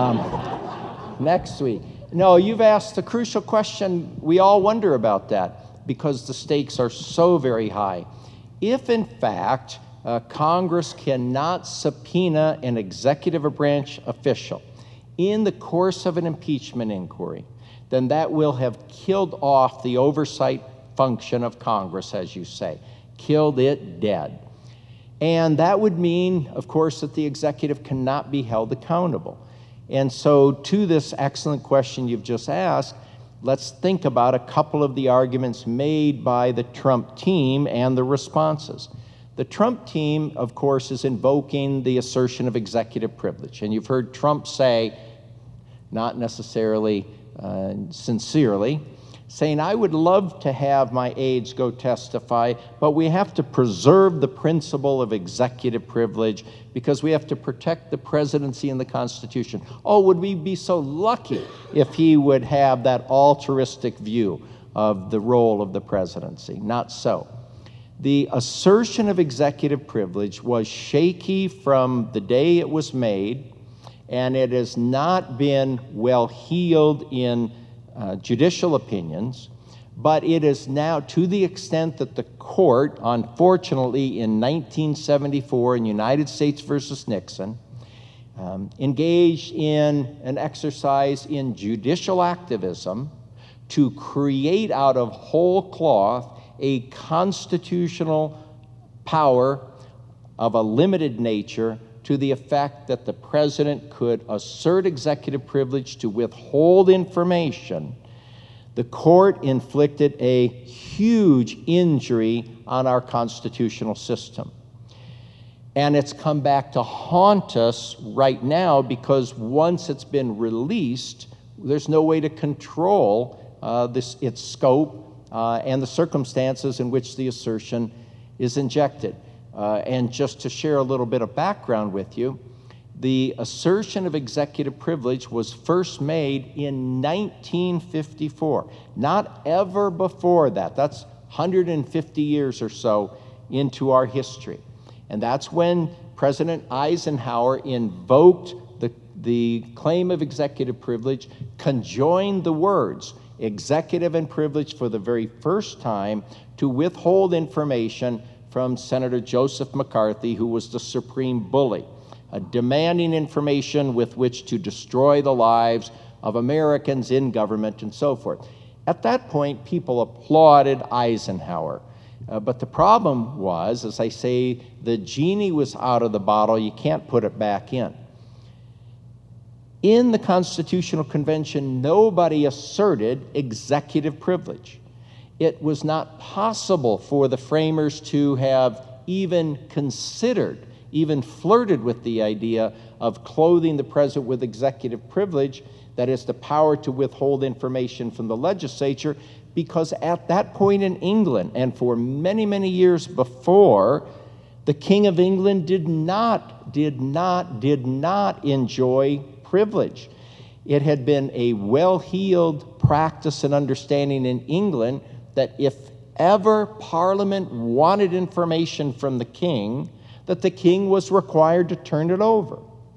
Um, next week. No, you've asked a crucial question. We all wonder about that because the stakes are so very high. If, in fact, uh, Congress cannot subpoena an executive branch official in the course of an impeachment inquiry, then that will have killed off the oversight function of Congress, as you say, killed it dead. And that would mean, of course, that the executive cannot be held accountable. And so to this excellent question you've just asked, let's think about a couple of the arguments made by the Trump team and the responses. The Trump team, of course, is invoking the assertion of executive privilege. And you've heard Trump say, not necessarily uh, sincerely, saying, I would love to have my aides go testify, but we have to preserve the principle of executive privilege because we have to protect the presidency and the Constitution. Oh, would we be so lucky if he would have that altruistic view of the role of the presidency? Not so. The assertion of executive privilege was shaky from the day it was made, and it has not been well heeled in uh, judicial opinions, but it is now, to the extent that the court, unfortunately in nineteen seventy-four in United States versus Nixon, um, engaged in an exercise in judicial activism to create out of whole cloth a constitutional power of a limited nature to the effect that the president could assert executive privilege to withhold information. The court inflicted a huge injury on our constitutional system. And it's come back to haunt us right now because once it's been released, there's no way to control uh, this, its scope uh, and the circumstances in which the assertion is injected. Uh, and just to share a little bit of background with you, the assertion of executive privilege was first made in nineteen fifty-four, not ever before that. That's one hundred fifty years or so into our history. And that's when President Eisenhower invoked the, the claim of executive privilege, conjoined the words executive and privilege for the very first time to withhold information from Senator Joseph McCarthy, who was the supreme bully, uh, demanding information with which to destroy the lives of Americans in government and so forth. At that point, people applauded Eisenhower. Uh, but the problem was, as I say, the genie was out of the bottle. You can't put it back in. In the Constitutional Convention, nobody asserted executive privilege. It was not possible for the framers to have even considered, even flirted with the idea of clothing the president with executive privilege, that is, the power to withhold information from the legislature, because at that point in England, and for many, many years before, the King of England did not, did not, did not enjoy privilege. It had been a well-heeled practice and understanding in England that if ever Parliament wanted information from the king, that the king was required to turn it over.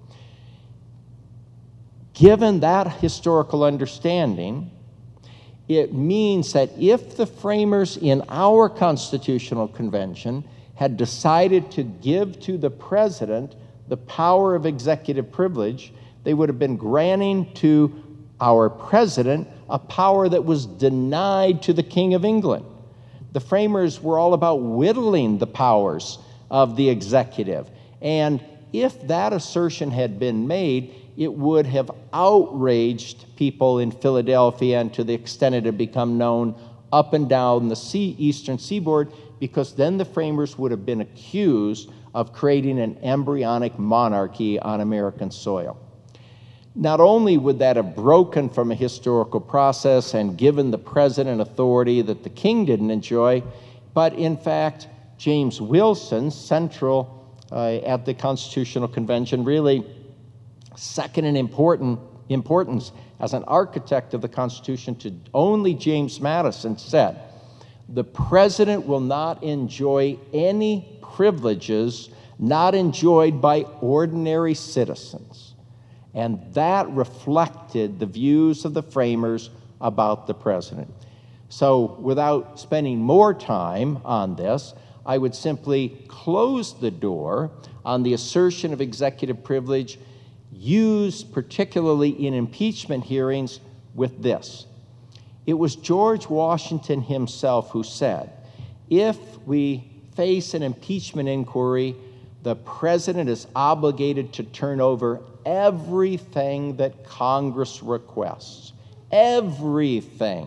Given that historical understanding, it means that if the framers in our Constitutional Convention had decided to give to the president the power of executive privilege, they would have been granting to our president a power that was denied to the King of England. The framers were all about whittling the powers of the executive. And if that assertion had been made, it would have outraged people in Philadelphia, and to the extent it had become known up and down the sea, eastern seaboard, because then the framers would have been accused of creating an embryonic monarchy on American soil. Not only would that have broken from a historical process and given the president authority that the king didn't enjoy, but in fact, James Wilson, central uh, at the Constitutional Convention, really second in important importance as an architect of the Constitution to only James Madison, said, "The president will not enjoy any privileges not enjoyed by ordinary citizens." And that reflected the views of the framers about the president. So without spending more time on this, I would simply close the door on the assertion of executive privilege used particularly in impeachment hearings with this. It was George Washington himself who said, "If we face an impeachment inquiry, the president is obligated to turn over everything that Congress requests." Everything.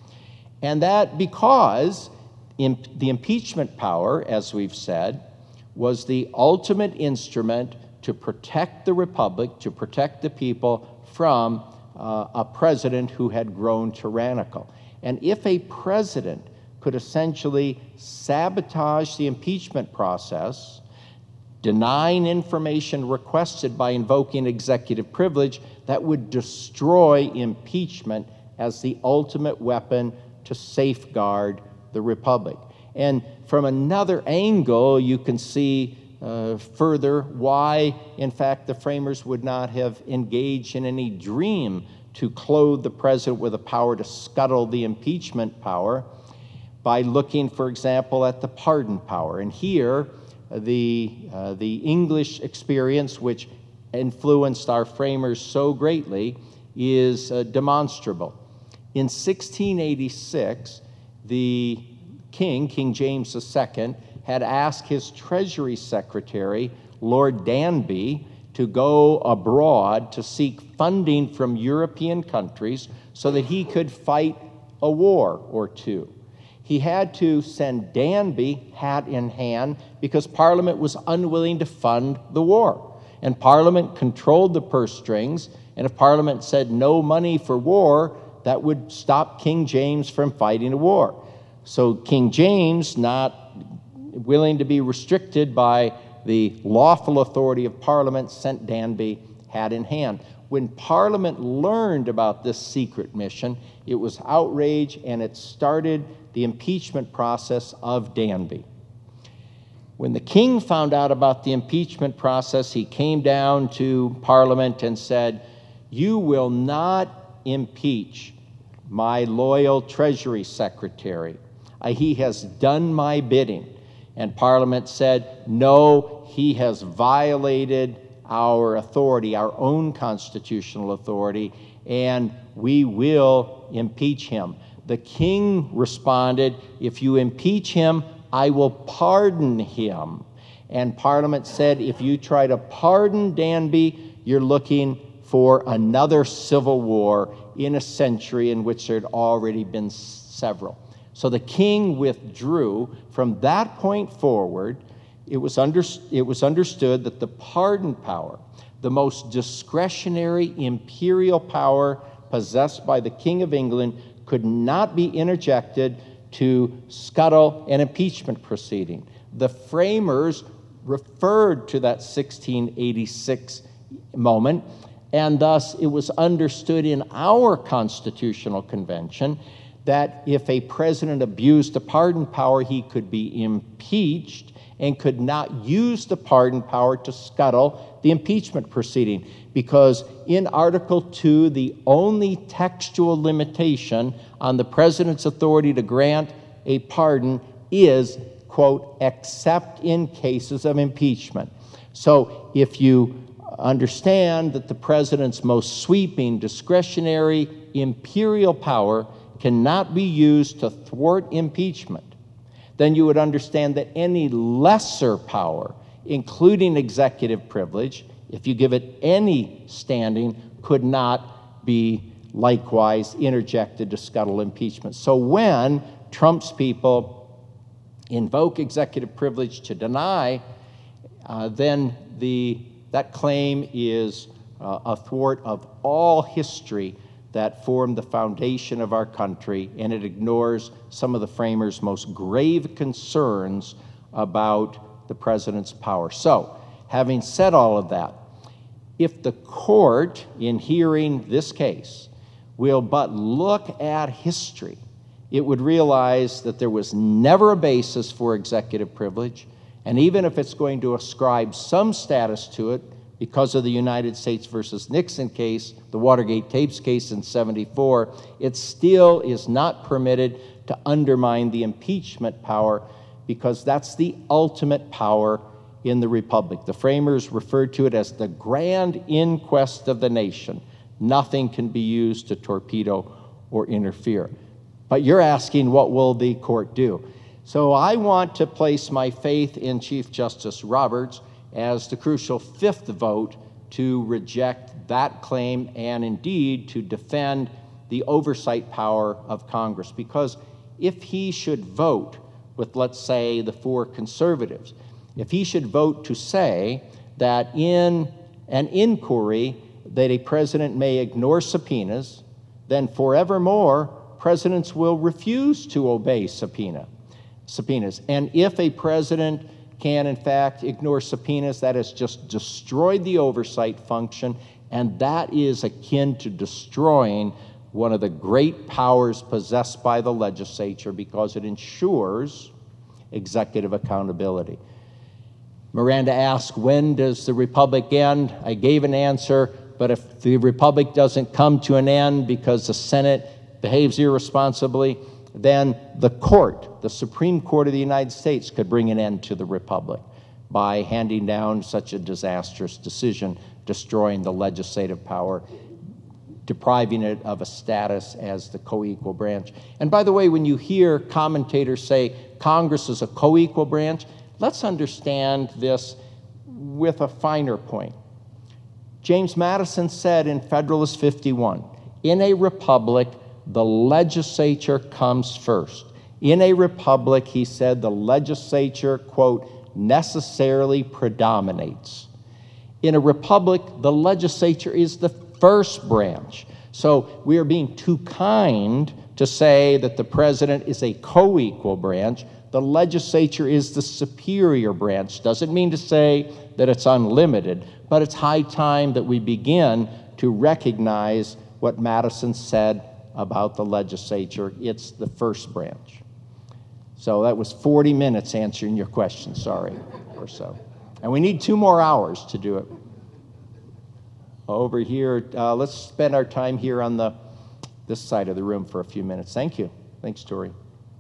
And that because imp- the impeachment power, as we've said, was the ultimate instrument to protect the republic, to protect the people from uh, a president who had grown tyrannical. And if a president could essentially sabotage the impeachment process, denying information requested by invoking executive privilege, that would destroy impeachment as the ultimate weapon to safeguard the republic. And from another angle, you can see uh, further why, in fact, the framers would not have engaged in any dream to clothe the president with a power to scuttle the impeachment power by looking, for example, at the pardon power. And here, the, uh, the English experience, which influenced our framers so greatly, is uh, demonstrable. In sixteen eighty-six, the king, King James the Second, had asked his Treasury Secretary, Lord Danby, to go abroad to seek funding from European countries so that he could fight a war or two. He had to send Danby hat in hand because Parliament was unwilling to fund the war. And Parliament controlled the purse strings, and if Parliament said no money for war, that would stop King James from fighting a war. So King James, not willing to be restricted by the lawful authority of Parliament, sent Danby hat in hand. When Parliament learned about this secret mission, it was outrage, and it started the impeachment process of Danby. When the king found out about the impeachment process, he came down to Parliament and said, "You will not impeach my loyal Treasury Secretary. Uh, he has done my bidding." And Parliament said, "No, he has violated our authority, our own constitutional authority, and we will impeach him." The king responded, "If you impeach him, I will pardon him." And Parliament said, "If you try to pardon Danby, you're looking for another civil war in a century in which there had already been several." So the king withdrew. From that point forward, it was, under, it was understood that the pardon power, the most discretionary imperial power possessed by the King of England, could not be interjected to scuttle an impeachment proceeding. The framers referred to that sixteen eighty-six moment, and thus it was understood in our Constitutional Convention that if a president abused the pardon power, he could be impeached and could not use the pardon power to scuttle the impeachment proceeding. Because in Article two, the only textual limitation on the president's authority to grant a pardon is, quote, "except in cases of impeachment." So if you understand that the president's most sweeping, discretionary, imperial power cannot be used to thwart impeachment, then you would understand that any lesser power, including executive privilege, if you give it any standing, could not be likewise interjected to scuttle impeachment. So when Trump's people invoke executive privilege to deny, uh, then the that claim is uh, athwart of all history that formed the foundation of our country, and it ignores some of the framers' most grave concerns about the president's power. So, having said all of that, if the court, in hearing this case, will but look at history, it would realize that there was never a basis for executive privilege, and even if it's going to ascribe some status to it because of the United States versus Nixon case, the Watergate tapes case in seventy-four, it still is not permitted to undermine the impeachment power, because that's the ultimate power in the Republic. The framers referred to it as the grand inquest of the nation. Nothing can be used to torpedo or interfere. But you're asking, what will the court do? So I want to place my faith in Chief Justice Roberts as the crucial fifth vote to reject that claim and indeed to defend the oversight power of Congress. Because if he should vote with, let's say, the four conservatives, if he should vote to say that in an inquiry that a president may ignore subpoenas, then forevermore presidents will refuse to obey subpoena, subpoenas. And if a president can, in fact, ignore subpoenas, that has just destroyed the oversight function, and that is akin to destroying one of the great powers possessed by the legislature, because it ensures executive accountability. Miranda asked, when does the Republic end? I gave an answer, but if the Republic doesn't come to an end because the Senate behaves irresponsibly, then the court, the Supreme Court of the United States, could bring an end to the Republic by handing down such a disastrous decision, destroying the legislative power, depriving it of a status as the co-equal branch. And by the way, when you hear commentators say Congress is a co-equal branch, let's understand this with a finer point. James Madison said in Federalist fifty-one, in a republic, the legislature comes first. In a republic, he said, the legislature, quote, necessarily predominates. In a republic, the legislature is the first branch. So we are being too kind to say that the president is a co-equal branch. The legislature is the superior branch. Doesn't mean to say that it's unlimited, but it's high time that we begin to recognize what Madison said about the legislature. It's the first branch. So that was forty minutes answering your question, sorry, or so. And we need two more hours to do it. Over here, uh, let's spend our time here on the this side of the room for a few minutes. Thank you. Thanks, Tori.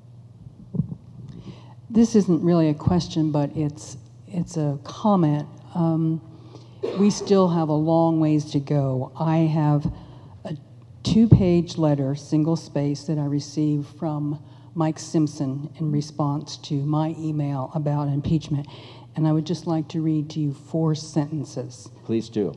This isn't really a question, but it's it's a comment. Um, we still have a long ways to go. I have a two-page letter, single space, that I received from Mike Simpson in response to my email about impeachment. And I would just like to read to you four sentences. Please do.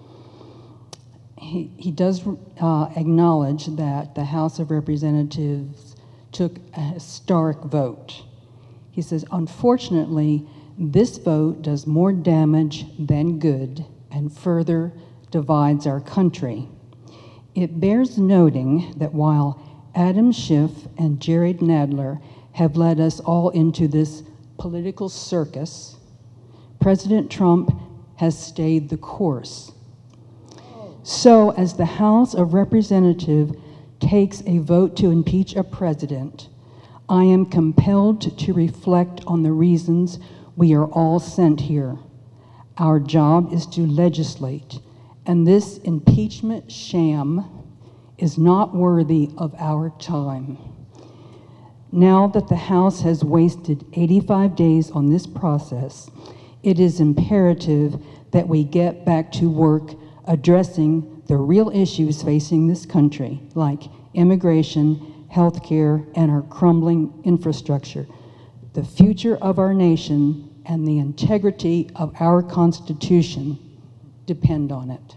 He, he does uh, acknowledge that the House of Representatives took a historic vote. He says, unfortunately, this vote does more damage than good and further divides our country. It bears noting that while Adam Schiff and Jared Nadler have led us all into this political circus, President Trump has stayed the course. So, as the House of Representatives takes a vote to impeach a president, I am compelled to reflect on the reasons we are all sent here. Our job is to legislate, and this impeachment sham is not worthy of our time. Now that the House has wasted eighty-five days on this process, it is imperative that we get back to work addressing the real issues facing this country, like immigration, healthcare, and our crumbling infrastructure. The future of our nation and the integrity of our Constitution depend on it.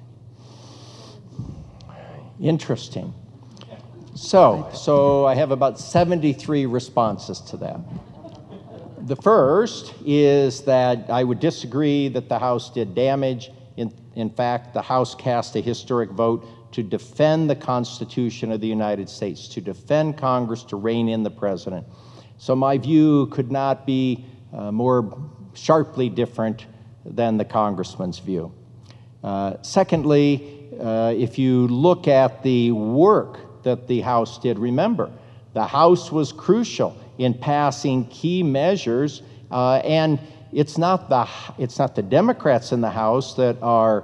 Interesting. So, so I have about seventy-three responses to that. The first is that I would disagree that the House did damage. In, in fact, the House cast a historic vote to defend the Constitution of the United States, to defend Congress, to rein in the president. So my view could not be uh, more sharply different than the congressman's view. Uh, secondly, uh, if you look at the work that the House did, remember, the House was crucial in passing key measures, uh, and it's not the it's not the Democrats in the House that are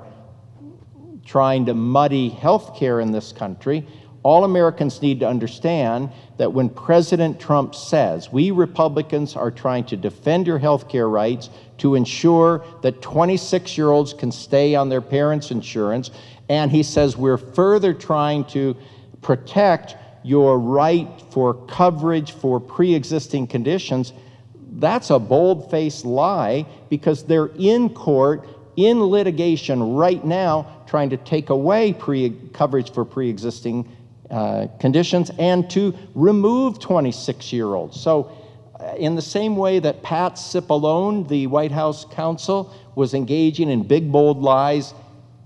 trying to muddy health care in this country. All Americans need to understand that when President Trump says, we Republicans are trying to defend your health care rights to ensure that twenty-six-year-olds can stay on their parents' insurance, and he says we're further trying to protect your right for coverage for pre-existing conditions, that's a bold-faced lie, because they're in court, in litigation right now, trying to take away pre- coverage for pre-existing uh, conditions and to remove twenty-six-year-olds. So uh, in the same way that Pat Cipollone, the White House counsel, was engaging in big, bold lies,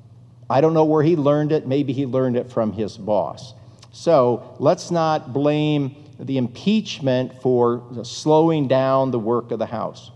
I don't know where he learned it. Maybe he learned it from his boss. So let's not blame the impeachment for slowing down the work of the House.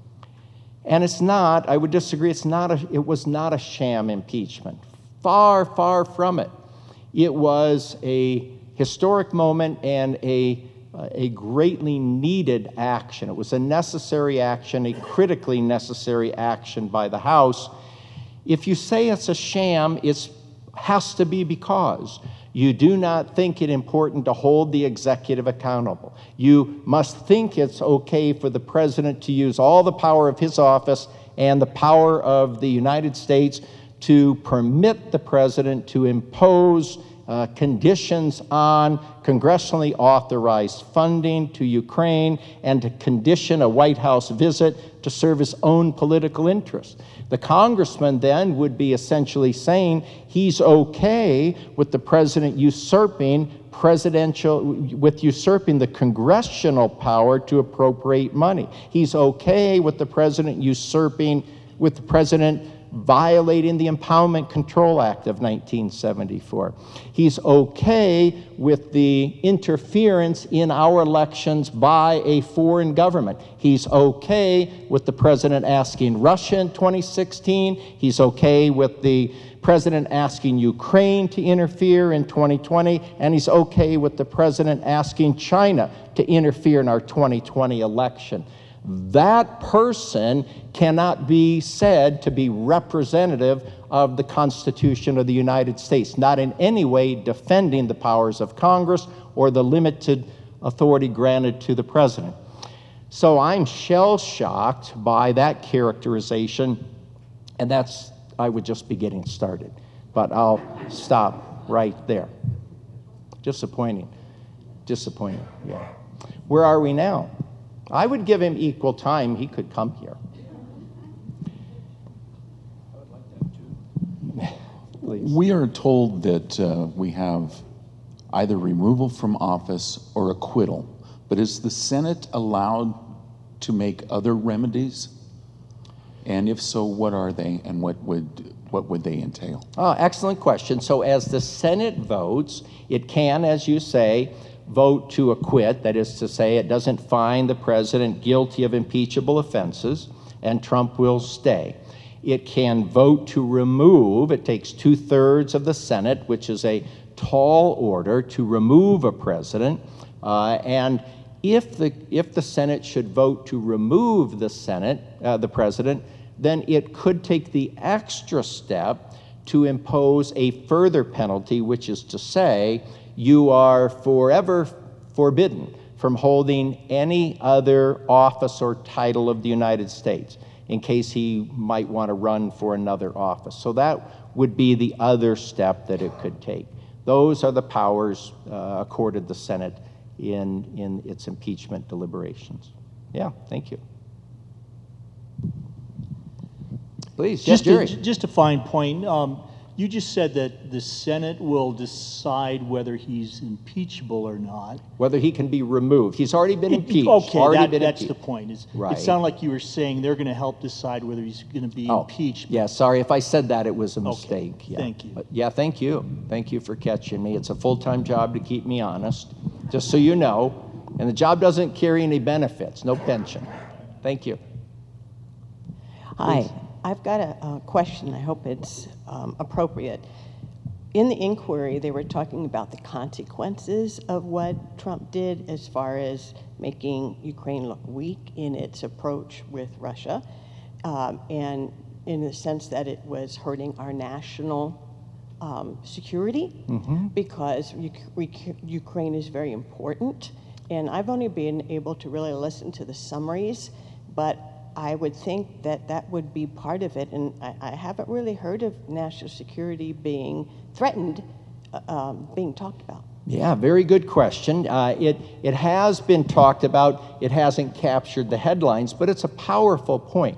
And it's not, I would disagree, it's not a, it was not a sham impeachment. Far, far from it. It was a historic moment and a, a greatly needed action. It was a necessary action, a critically necessary action by the House. If you say it's a sham, it has to be because you do not think it important to hold the executive accountable. You must think it's okay for the president to use all the power of his office and the power of the United States to permit the president to impose uh, conditions on congressionally authorized funding to Ukraine and to condition a White House visit to serve his own political interests. The congressman then would be essentially saying he's okay with the president usurping presidential, with usurping the congressional power to appropriate money. He's okay with the president usurping, with the president violating the Impoundment Control Act of nineteen seventy-four. He's okay with the interference in our elections by a foreign government. He's okay with the president asking Russia in twenty sixteen. He's okay with the president asking Ukraine to interfere in twenty twenty, and he's okay with the president asking China to interfere in our twenty twenty election. That person cannot be said to be representative of the Constitution of the United States, not in any way defending the powers of Congress or the limited authority granted to the president. So I'm shell-shocked by that characterization, and that's, I would just be getting started. But I'll stop right there. Disappointing. Disappointing, yeah. Where are we now? I would give him equal time. He could come here. I would like that too. Please. We are told that uh, we have either removal from office or acquittal. But is the Senate allowed to make other remedies? And if so, what are they, and what would what would they entail? Oh, excellent question. So as the Senate votes, it can, as you say, vote to acquit, that is to say, it doesn't find the president guilty of impeachable offenses, and Trump will stay. It can vote to remove, it takes two-thirds of the Senate, which is a tall order, to remove a president, uh, and if the if the Senate should vote to remove the Senate, uh, the president, then it could take the extra step to impose a further penalty, which is to say, you are forever forbidden from holding any other office or title of the United States in case he might want to run for another office. So that would be the other step that it could take. Those are the powers uh, accorded the Senate in, in its impeachment deliberations. Yeah, thank you. Please, just, Jerry. to, just a fine point. Um, You just said that the Senate will decide whether he's impeachable or not. Whether he can be removed. He's already been impeached. Okay, already that, been that's impeached. the point. Is Right. It sounded like you were saying they're going to help decide whether he's going to be Oh, impeached. yeah, sorry. If I said that, it was a Okay, mistake. Yeah. thank you. But yeah, thank you. Thank you for catching me. It's a full-time job to keep me honest, just so you know. And the job doesn't carry any benefits, no pension. Thank you. Hi, I've got a, a question. I hope it's um, appropriate. In the inquiry, they were talking about the consequences of what Trump did as far as making Ukraine look weak in its approach with Russia, um, and in the sense that it was hurting our national um, security, mm-hmm. because U- Ukraine is very important. And I've only been able to really listen to the summaries, but I would think that that would be part of it, and I, I haven't really heard of national security being threatened, uh, um, being talked about. Yeah, very good question. Uh, it, it has been talked about. It hasn't captured the headlines, but it's a powerful point.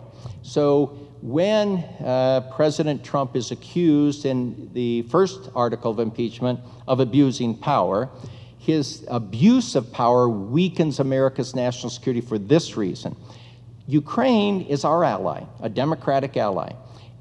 So when uh, President Trump is accused in the first article of impeachment of abusing power, his abuse of power weakens America's national security for this reason. Ukraine is our ally, a democratic ally,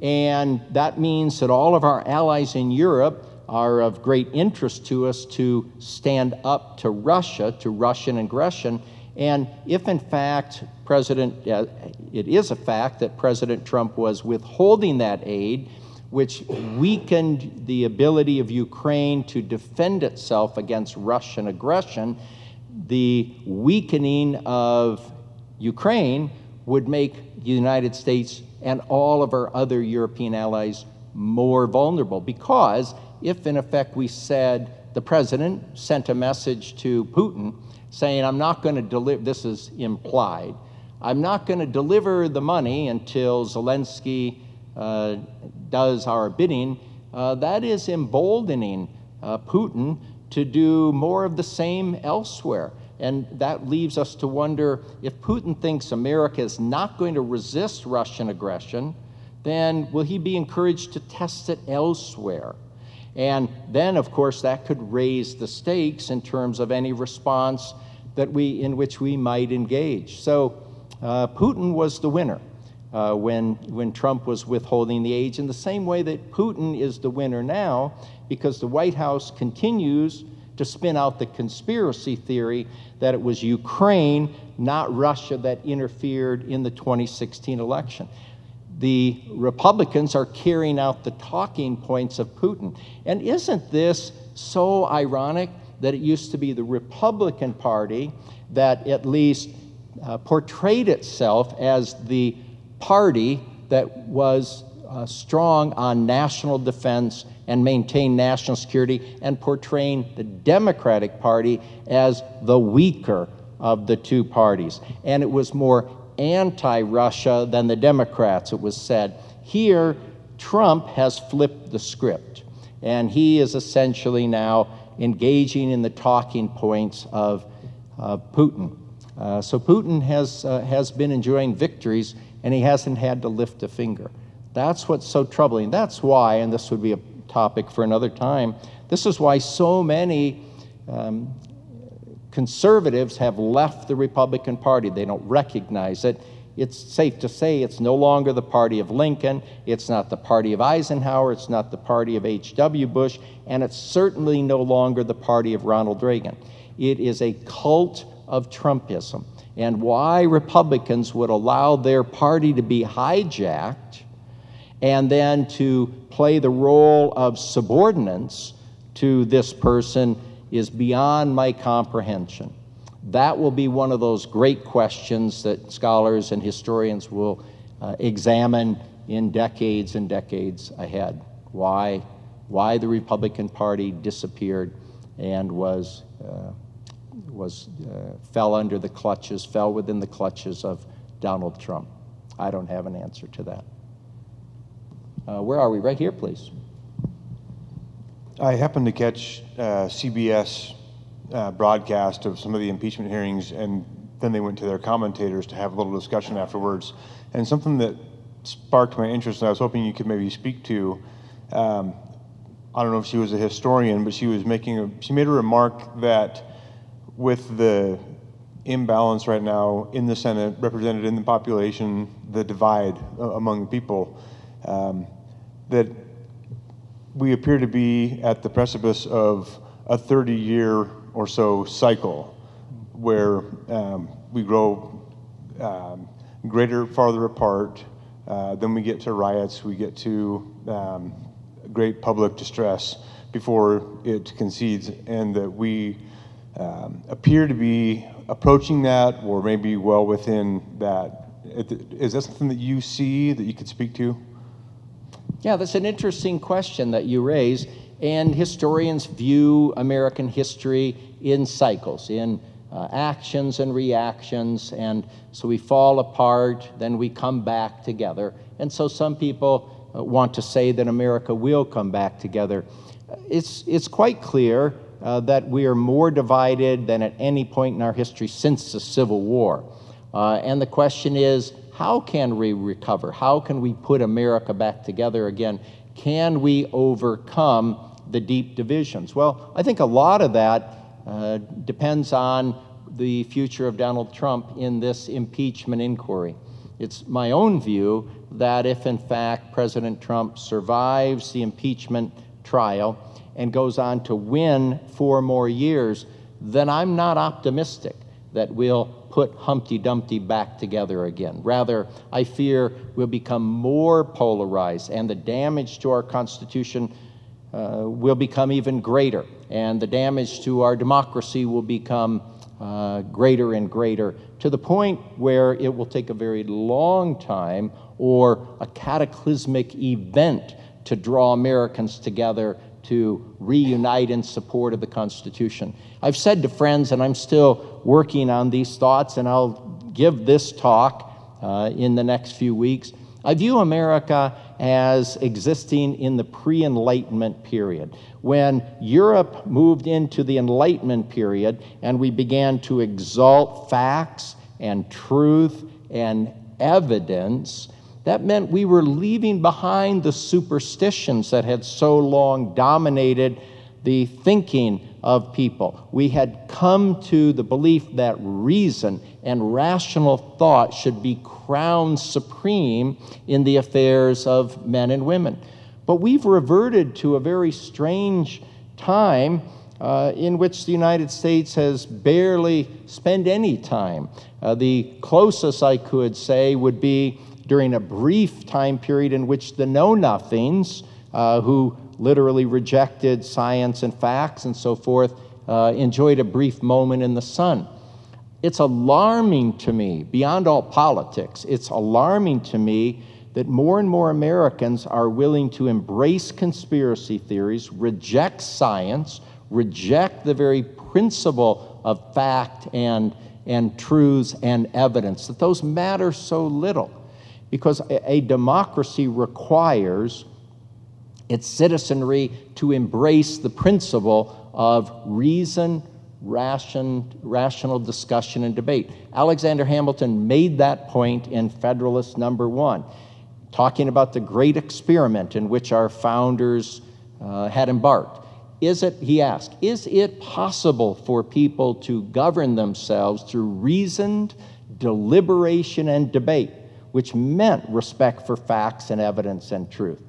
and that means that all of our allies in Europe are of great interest to us to stand up to Russia, to Russian aggression. And if in fact President, uh, it is a fact that President Trump was withholding that aid, which weakened the ability of Ukraine to defend itself against Russian aggression, the weakening of Ukraine would make the United States and all of our other European allies more vulnerable, because if in effect we said, the president sent a message to Putin saying, I'm not going to deliver, this is implied, I'm not going to deliver the money until Zelensky uh, does our bidding, uh, that is emboldening uh, Putin to do more of the same elsewhere. And that leaves us to wonder, if Putin thinks America is not going to resist Russian aggression, then will he be encouraged to test it elsewhere? And then, of course, that could raise the stakes in terms of any response that we, in which we might engage. So uh, Putin was the winner uh, when, when Trump was withholding the aid, in the same way that Putin is the winner now, because the White House continues to spin out the conspiracy theory that it was Ukraine, not Russia, that interfered in the twenty sixteen election. The Republicans are carrying out the talking points of Putin. And isn't this so ironic that it used to be the Republican Party that at least uh, portrayed itself as the party that was uh, strong on national defense and maintain national security, and portraying the Democratic Party as the weaker of the two parties. And it was more anti-Russia than the Democrats, it was said. Here, Trump has flipped the script, and he is essentially now engaging in the talking points of uh, Putin. Uh, so Putin has, uh, has been enjoying victories, and he hasn't had to lift a finger. That's what's so troubling. That's why, and this would be a topic for another time, this is why so many um, conservatives have left the Republican Party. They don't recognize it. It's safe to say it's no longer the party of Lincoln, it's not the party of Eisenhower, it's not the party of H W Bush, and it's certainly no longer the party of Ronald Reagan. It is a cult of Trumpism. And why Republicans would allow their party to be hijacked and then to play the role of subordinates to this person is beyond my comprehension. That will be one of those great questions that scholars and historians will uh, examine in decades and decades ahead. Why, why the Republican Party disappeared and was, uh, was uh, fell under the clutches, fell within the clutches of Donald Trump. I don't have an answer to that. Uh, where are we? Right here, please. I happened to catch uh, C B S uh, broadcast of some of the impeachment hearings, and then they went to their commentators to have a little discussion afterwards. And something that sparked my interest, and I was hoping you could maybe speak to, um, I don't know if she was a historian, but she was making a, she made a remark that with the imbalance right now in the Senate, represented in the population, the divide uh, among the people, um, that we appear to be at the precipice of a thirty-year or so cycle where um, we grow um, greater, farther apart, Uh, then we get to riots, we get to um, great public distress before it concedes, and that we um, appear to be approaching that, or maybe well within that. Is that something that you see that you could speak to? Yeah, that's an interesting question that you raise, and historians view American history in cycles, in uh, actions and reactions, and so we fall apart, then we come back together. And so some people uh, want to say that America will come back together. It's, it's quite clear uh, that we are more divided than at any point in our history since the Civil War. Uh, and the question is, how can we recover? How can we put America back together again? Can we overcome the deep divisions? Well, I think a lot of that uh, depends on the future of Donald Trump in this impeachment inquiry. It's my own view that if, in fact, President Trump survives the impeachment trial and goes on to win four more years, then I'm not optimistic that we'll put Humpty Dumpty back together again. Rather, I fear we'll become more polarized, and the damage to our Constitution uh, will become even greater, and the damage to our democracy will become uh, greater and greater, to the point where it will take a very long time or a cataclysmic event to draw Americans together to reunite in support of the Constitution. I've said to friends, and I'm still working on these thoughts, and I'll give this talk uh, in the next few weeks. I view America as existing in the pre-Enlightenment period, when Europe moved into the Enlightenment period and we began to exalt facts and truth and evidence. That meant we were leaving behind the superstitions that had so long dominated the thinking of people. We had come to the belief that reason and rational thought should be crowned supreme in the affairs of men and women. But we've reverted to a very strange time uh, in which the United States has barely spent any time. Uh, the closest I could say would be during a brief time period in which the know-nothings, uh, who literally rejected science and facts and so forth, uh, enjoyed a brief moment in the sun. It's alarming to me, beyond all politics, it's alarming to me that more and more Americans are willing to embrace conspiracy theories, reject science, reject the very principle of fact and, and truths and evidence, that those matter so little. Because a, a democracy requires its citizenry to embrace the principle of reason, ration, rational discussion, and debate. Alexander Hamilton made that point in Federalist Number One, talking about the great experiment in which our founders uh, had embarked. Is it, he asked, is it possible for people to govern themselves through reasoned deliberation and debate, which meant respect for facts and evidence and truth?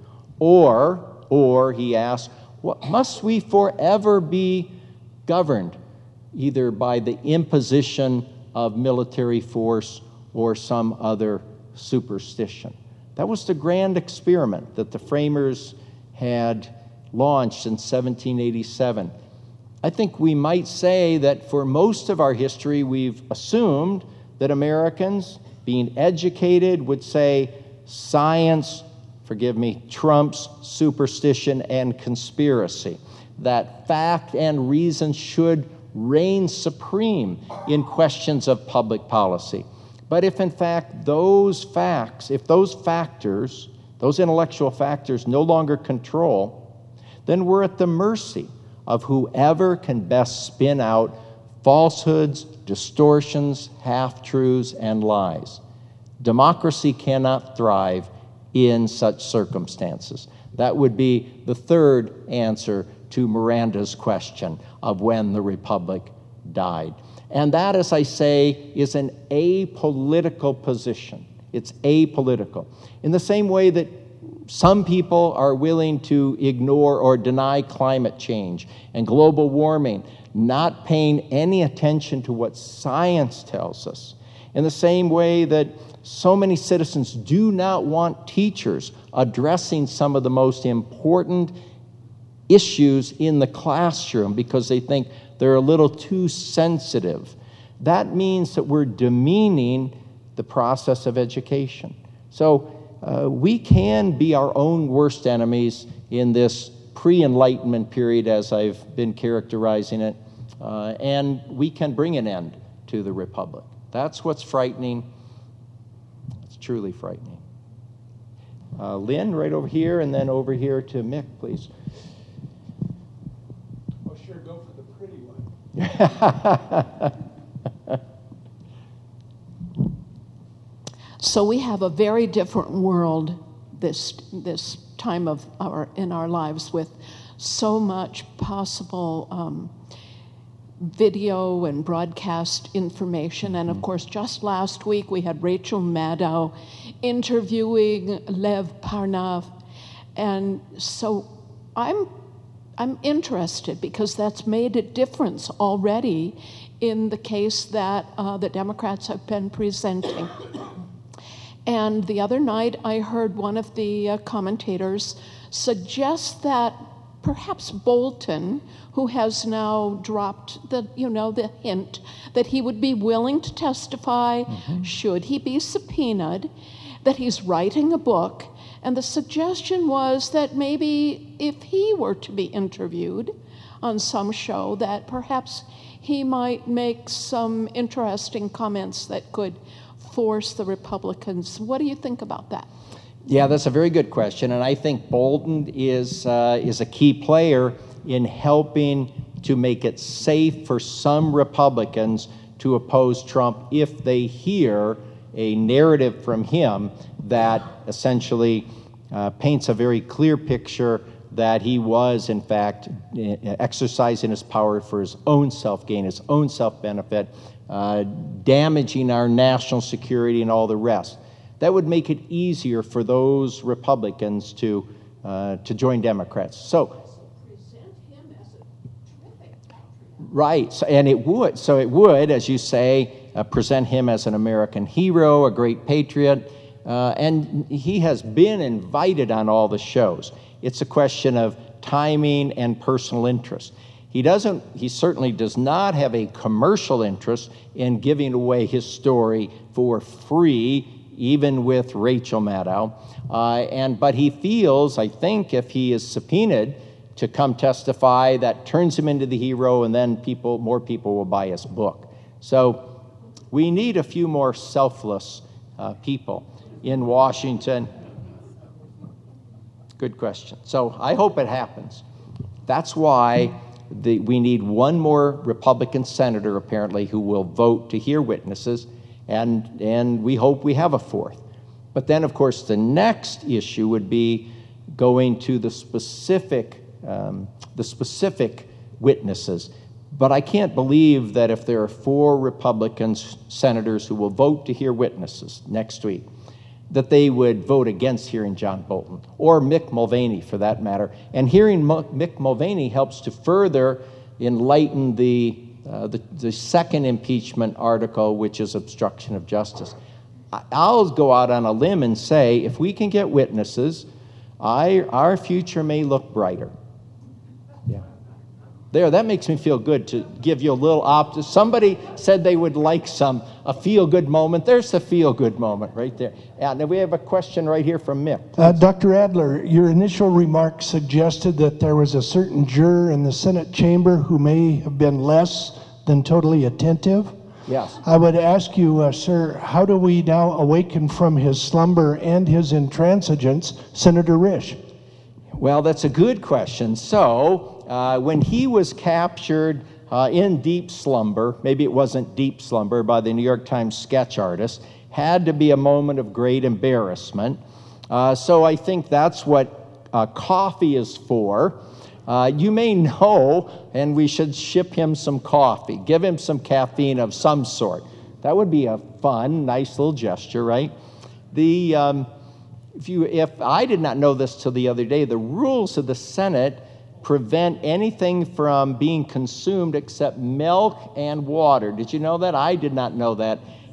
Or, or he asked, what, must we forever be governed either by the imposition of military force or some other superstition? That was the grand experiment that the framers had launched in seventeen eighty-seven. I think we might say that for most of our history, we've assumed that Americans, being educated, would say science, forgive me, trumps superstition and conspiracy, that fact and reason should reign supreme in questions of public policy. But if, in fact, those facts, if those factors, those intellectual factors no longer control, then we're at the mercy of whoever can best spin out falsehoods, distortions, half-truths, and lies. Democracy cannot thrive in such circumstances. That would be the third answer to Miranda's question of when the Republic died. And that, as I say, is an apolitical position. It's apolitical. In the same way that some people are willing to ignore or deny climate change and global warming, not paying any attention to what science tells us, In the same way that so many citizens do not want teachers addressing some of the most important issues in the classroom because they think they're a little too sensitive. That means that we're demeaning the process of education. So uh, we can be our own worst enemies in this pre-Enlightenment period, as I've been characterizing it, uh, and we can bring an end to the Republic. That's what's frightening. It's truly frightening. Uh, Lynn, right over here, and then over here to Mick, please. Oh, sure, go for the pretty one. So we have a very different world this this time of our in our lives, with so much possible um, video and broadcast information. And of course, just last week we had Rachel Maddow interviewing Lev Parnav, and so I'm I'm interested because that's made a difference already in the case that uh, the Democrats have been presenting. And the other night, I heard one of the uh, commentators suggest that perhaps Bolton, who has now dropped the, you know, the hint that he would be willing to testify, mm-hmm. should he be subpoenaed, that he's writing a book, and the suggestion was that maybe if he were to be interviewed on some show, that perhaps he might make some interesting comments that could force the Republicans. What do you think about that? Yeah, that's a very good question, and I think Bolton is uh, is a key player in helping to make it safe for some Republicans to oppose Trump if they hear a narrative from him that essentially uh, paints a very clear picture that he was, in fact, exercising his power for his own self-gain, his own self-benefit, uh, damaging our national security and all the rest. That would make it easier for those Republicans to uh, to join Democrats. So, right, so, and it would. So it would, as you say, uh, present him as an American hero, a great patriot, uh, and he has been invited on all the shows. It's a question of timing and personal interest. He doesn't. He certainly does not have a commercial interest in giving away his story for free, even with Rachel Maddow. Uh, and but he feels, I think, if he is subpoenaed to come testify, that turns him into the hero, and then people, more people will buy his book. So we need a few more selfless uh, people in Washington. Good question. So I hope it happens. That's why the, we need one more Republican senator, apparently, who will vote to hear witnesses, and, and we hope we have a fourth. But then, of course, the next issue would be going to the specific, um, the specific witnesses. But I can't believe that if there are four Republican senators who will vote to hear witnesses next week, that they would vote against hearing John Bolton, or Mick Mulvaney for that matter. And hearing Mick Mulvaney helps to further enlighten the, uh, the, the second impeachment article, which is obstruction of justice. I'll go out on a limb and say, if we can get witnesses, I, our future may look brighter. Yeah. There, that makes me feel good to give you a little opt. Somebody said they would like some, a feel-good moment. There's the feel-good moment right there. And now we have a question right here from Mick. Uh, Doctor Adler, your initial remarks suggested that there was a certain juror in the Senate chamber who may have been less than totally attentive. Yes. I would ask you, uh, sir, how do we now awaken from his slumber and his intransigence Senator Risch? Well, that's a good question. So, uh, when he was captured uh, in deep slumber, maybe it wasn't deep slumber, by the New York Times sketch artist, had to be a moment of great embarrassment. Uh, so I think that's what uh, coffee is for. Uh, you may know, and we should ship him some coffee. Give him some caffeine of some sort. That would be a fun, nice little gesture, right? The um, if you if I did not know this till the other day, the rules of the Senate prevent anything from being consumed except milk and water. Did you know that? I did not know that.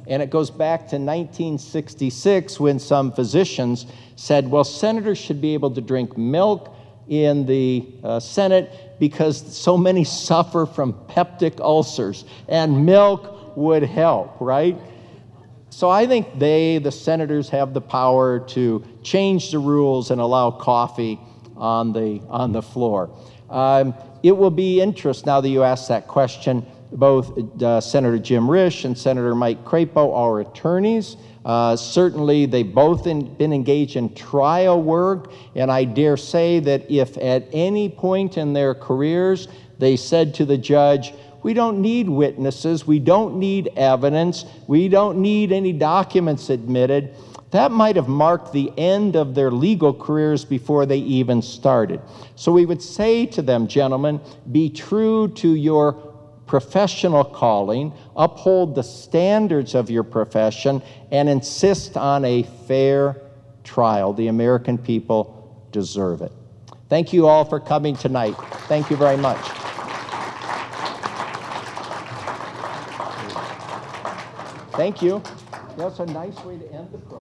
And it goes back to nineteen sixty-six when some physicians said, well, senators should be able to drink milk in the uh, Senate because so many suffer from peptic ulcers, and milk would help, right? So I think they, the senators, have the power to change the rules and allow coffee on the on the floor. Um, it will be interesting, now that you asked that question, both uh, Senator Jim Risch and Senator Mike Crapo are attorneys. Uh, certainly, they've both in, been engaged in trial work, and I dare say that if at any point in their careers they said to the judge, we don't need witnesses, we don't need evidence, we don't need any documents admitted, that might have marked the end of their legal careers before they even started. So we would say to them, gentlemen, be true to your professional calling, uphold the standards of your profession, and insist on a fair trial. The American people deserve it. Thank you all for coming tonight. Thank you very much. Thank you. That's a nice way to end the program.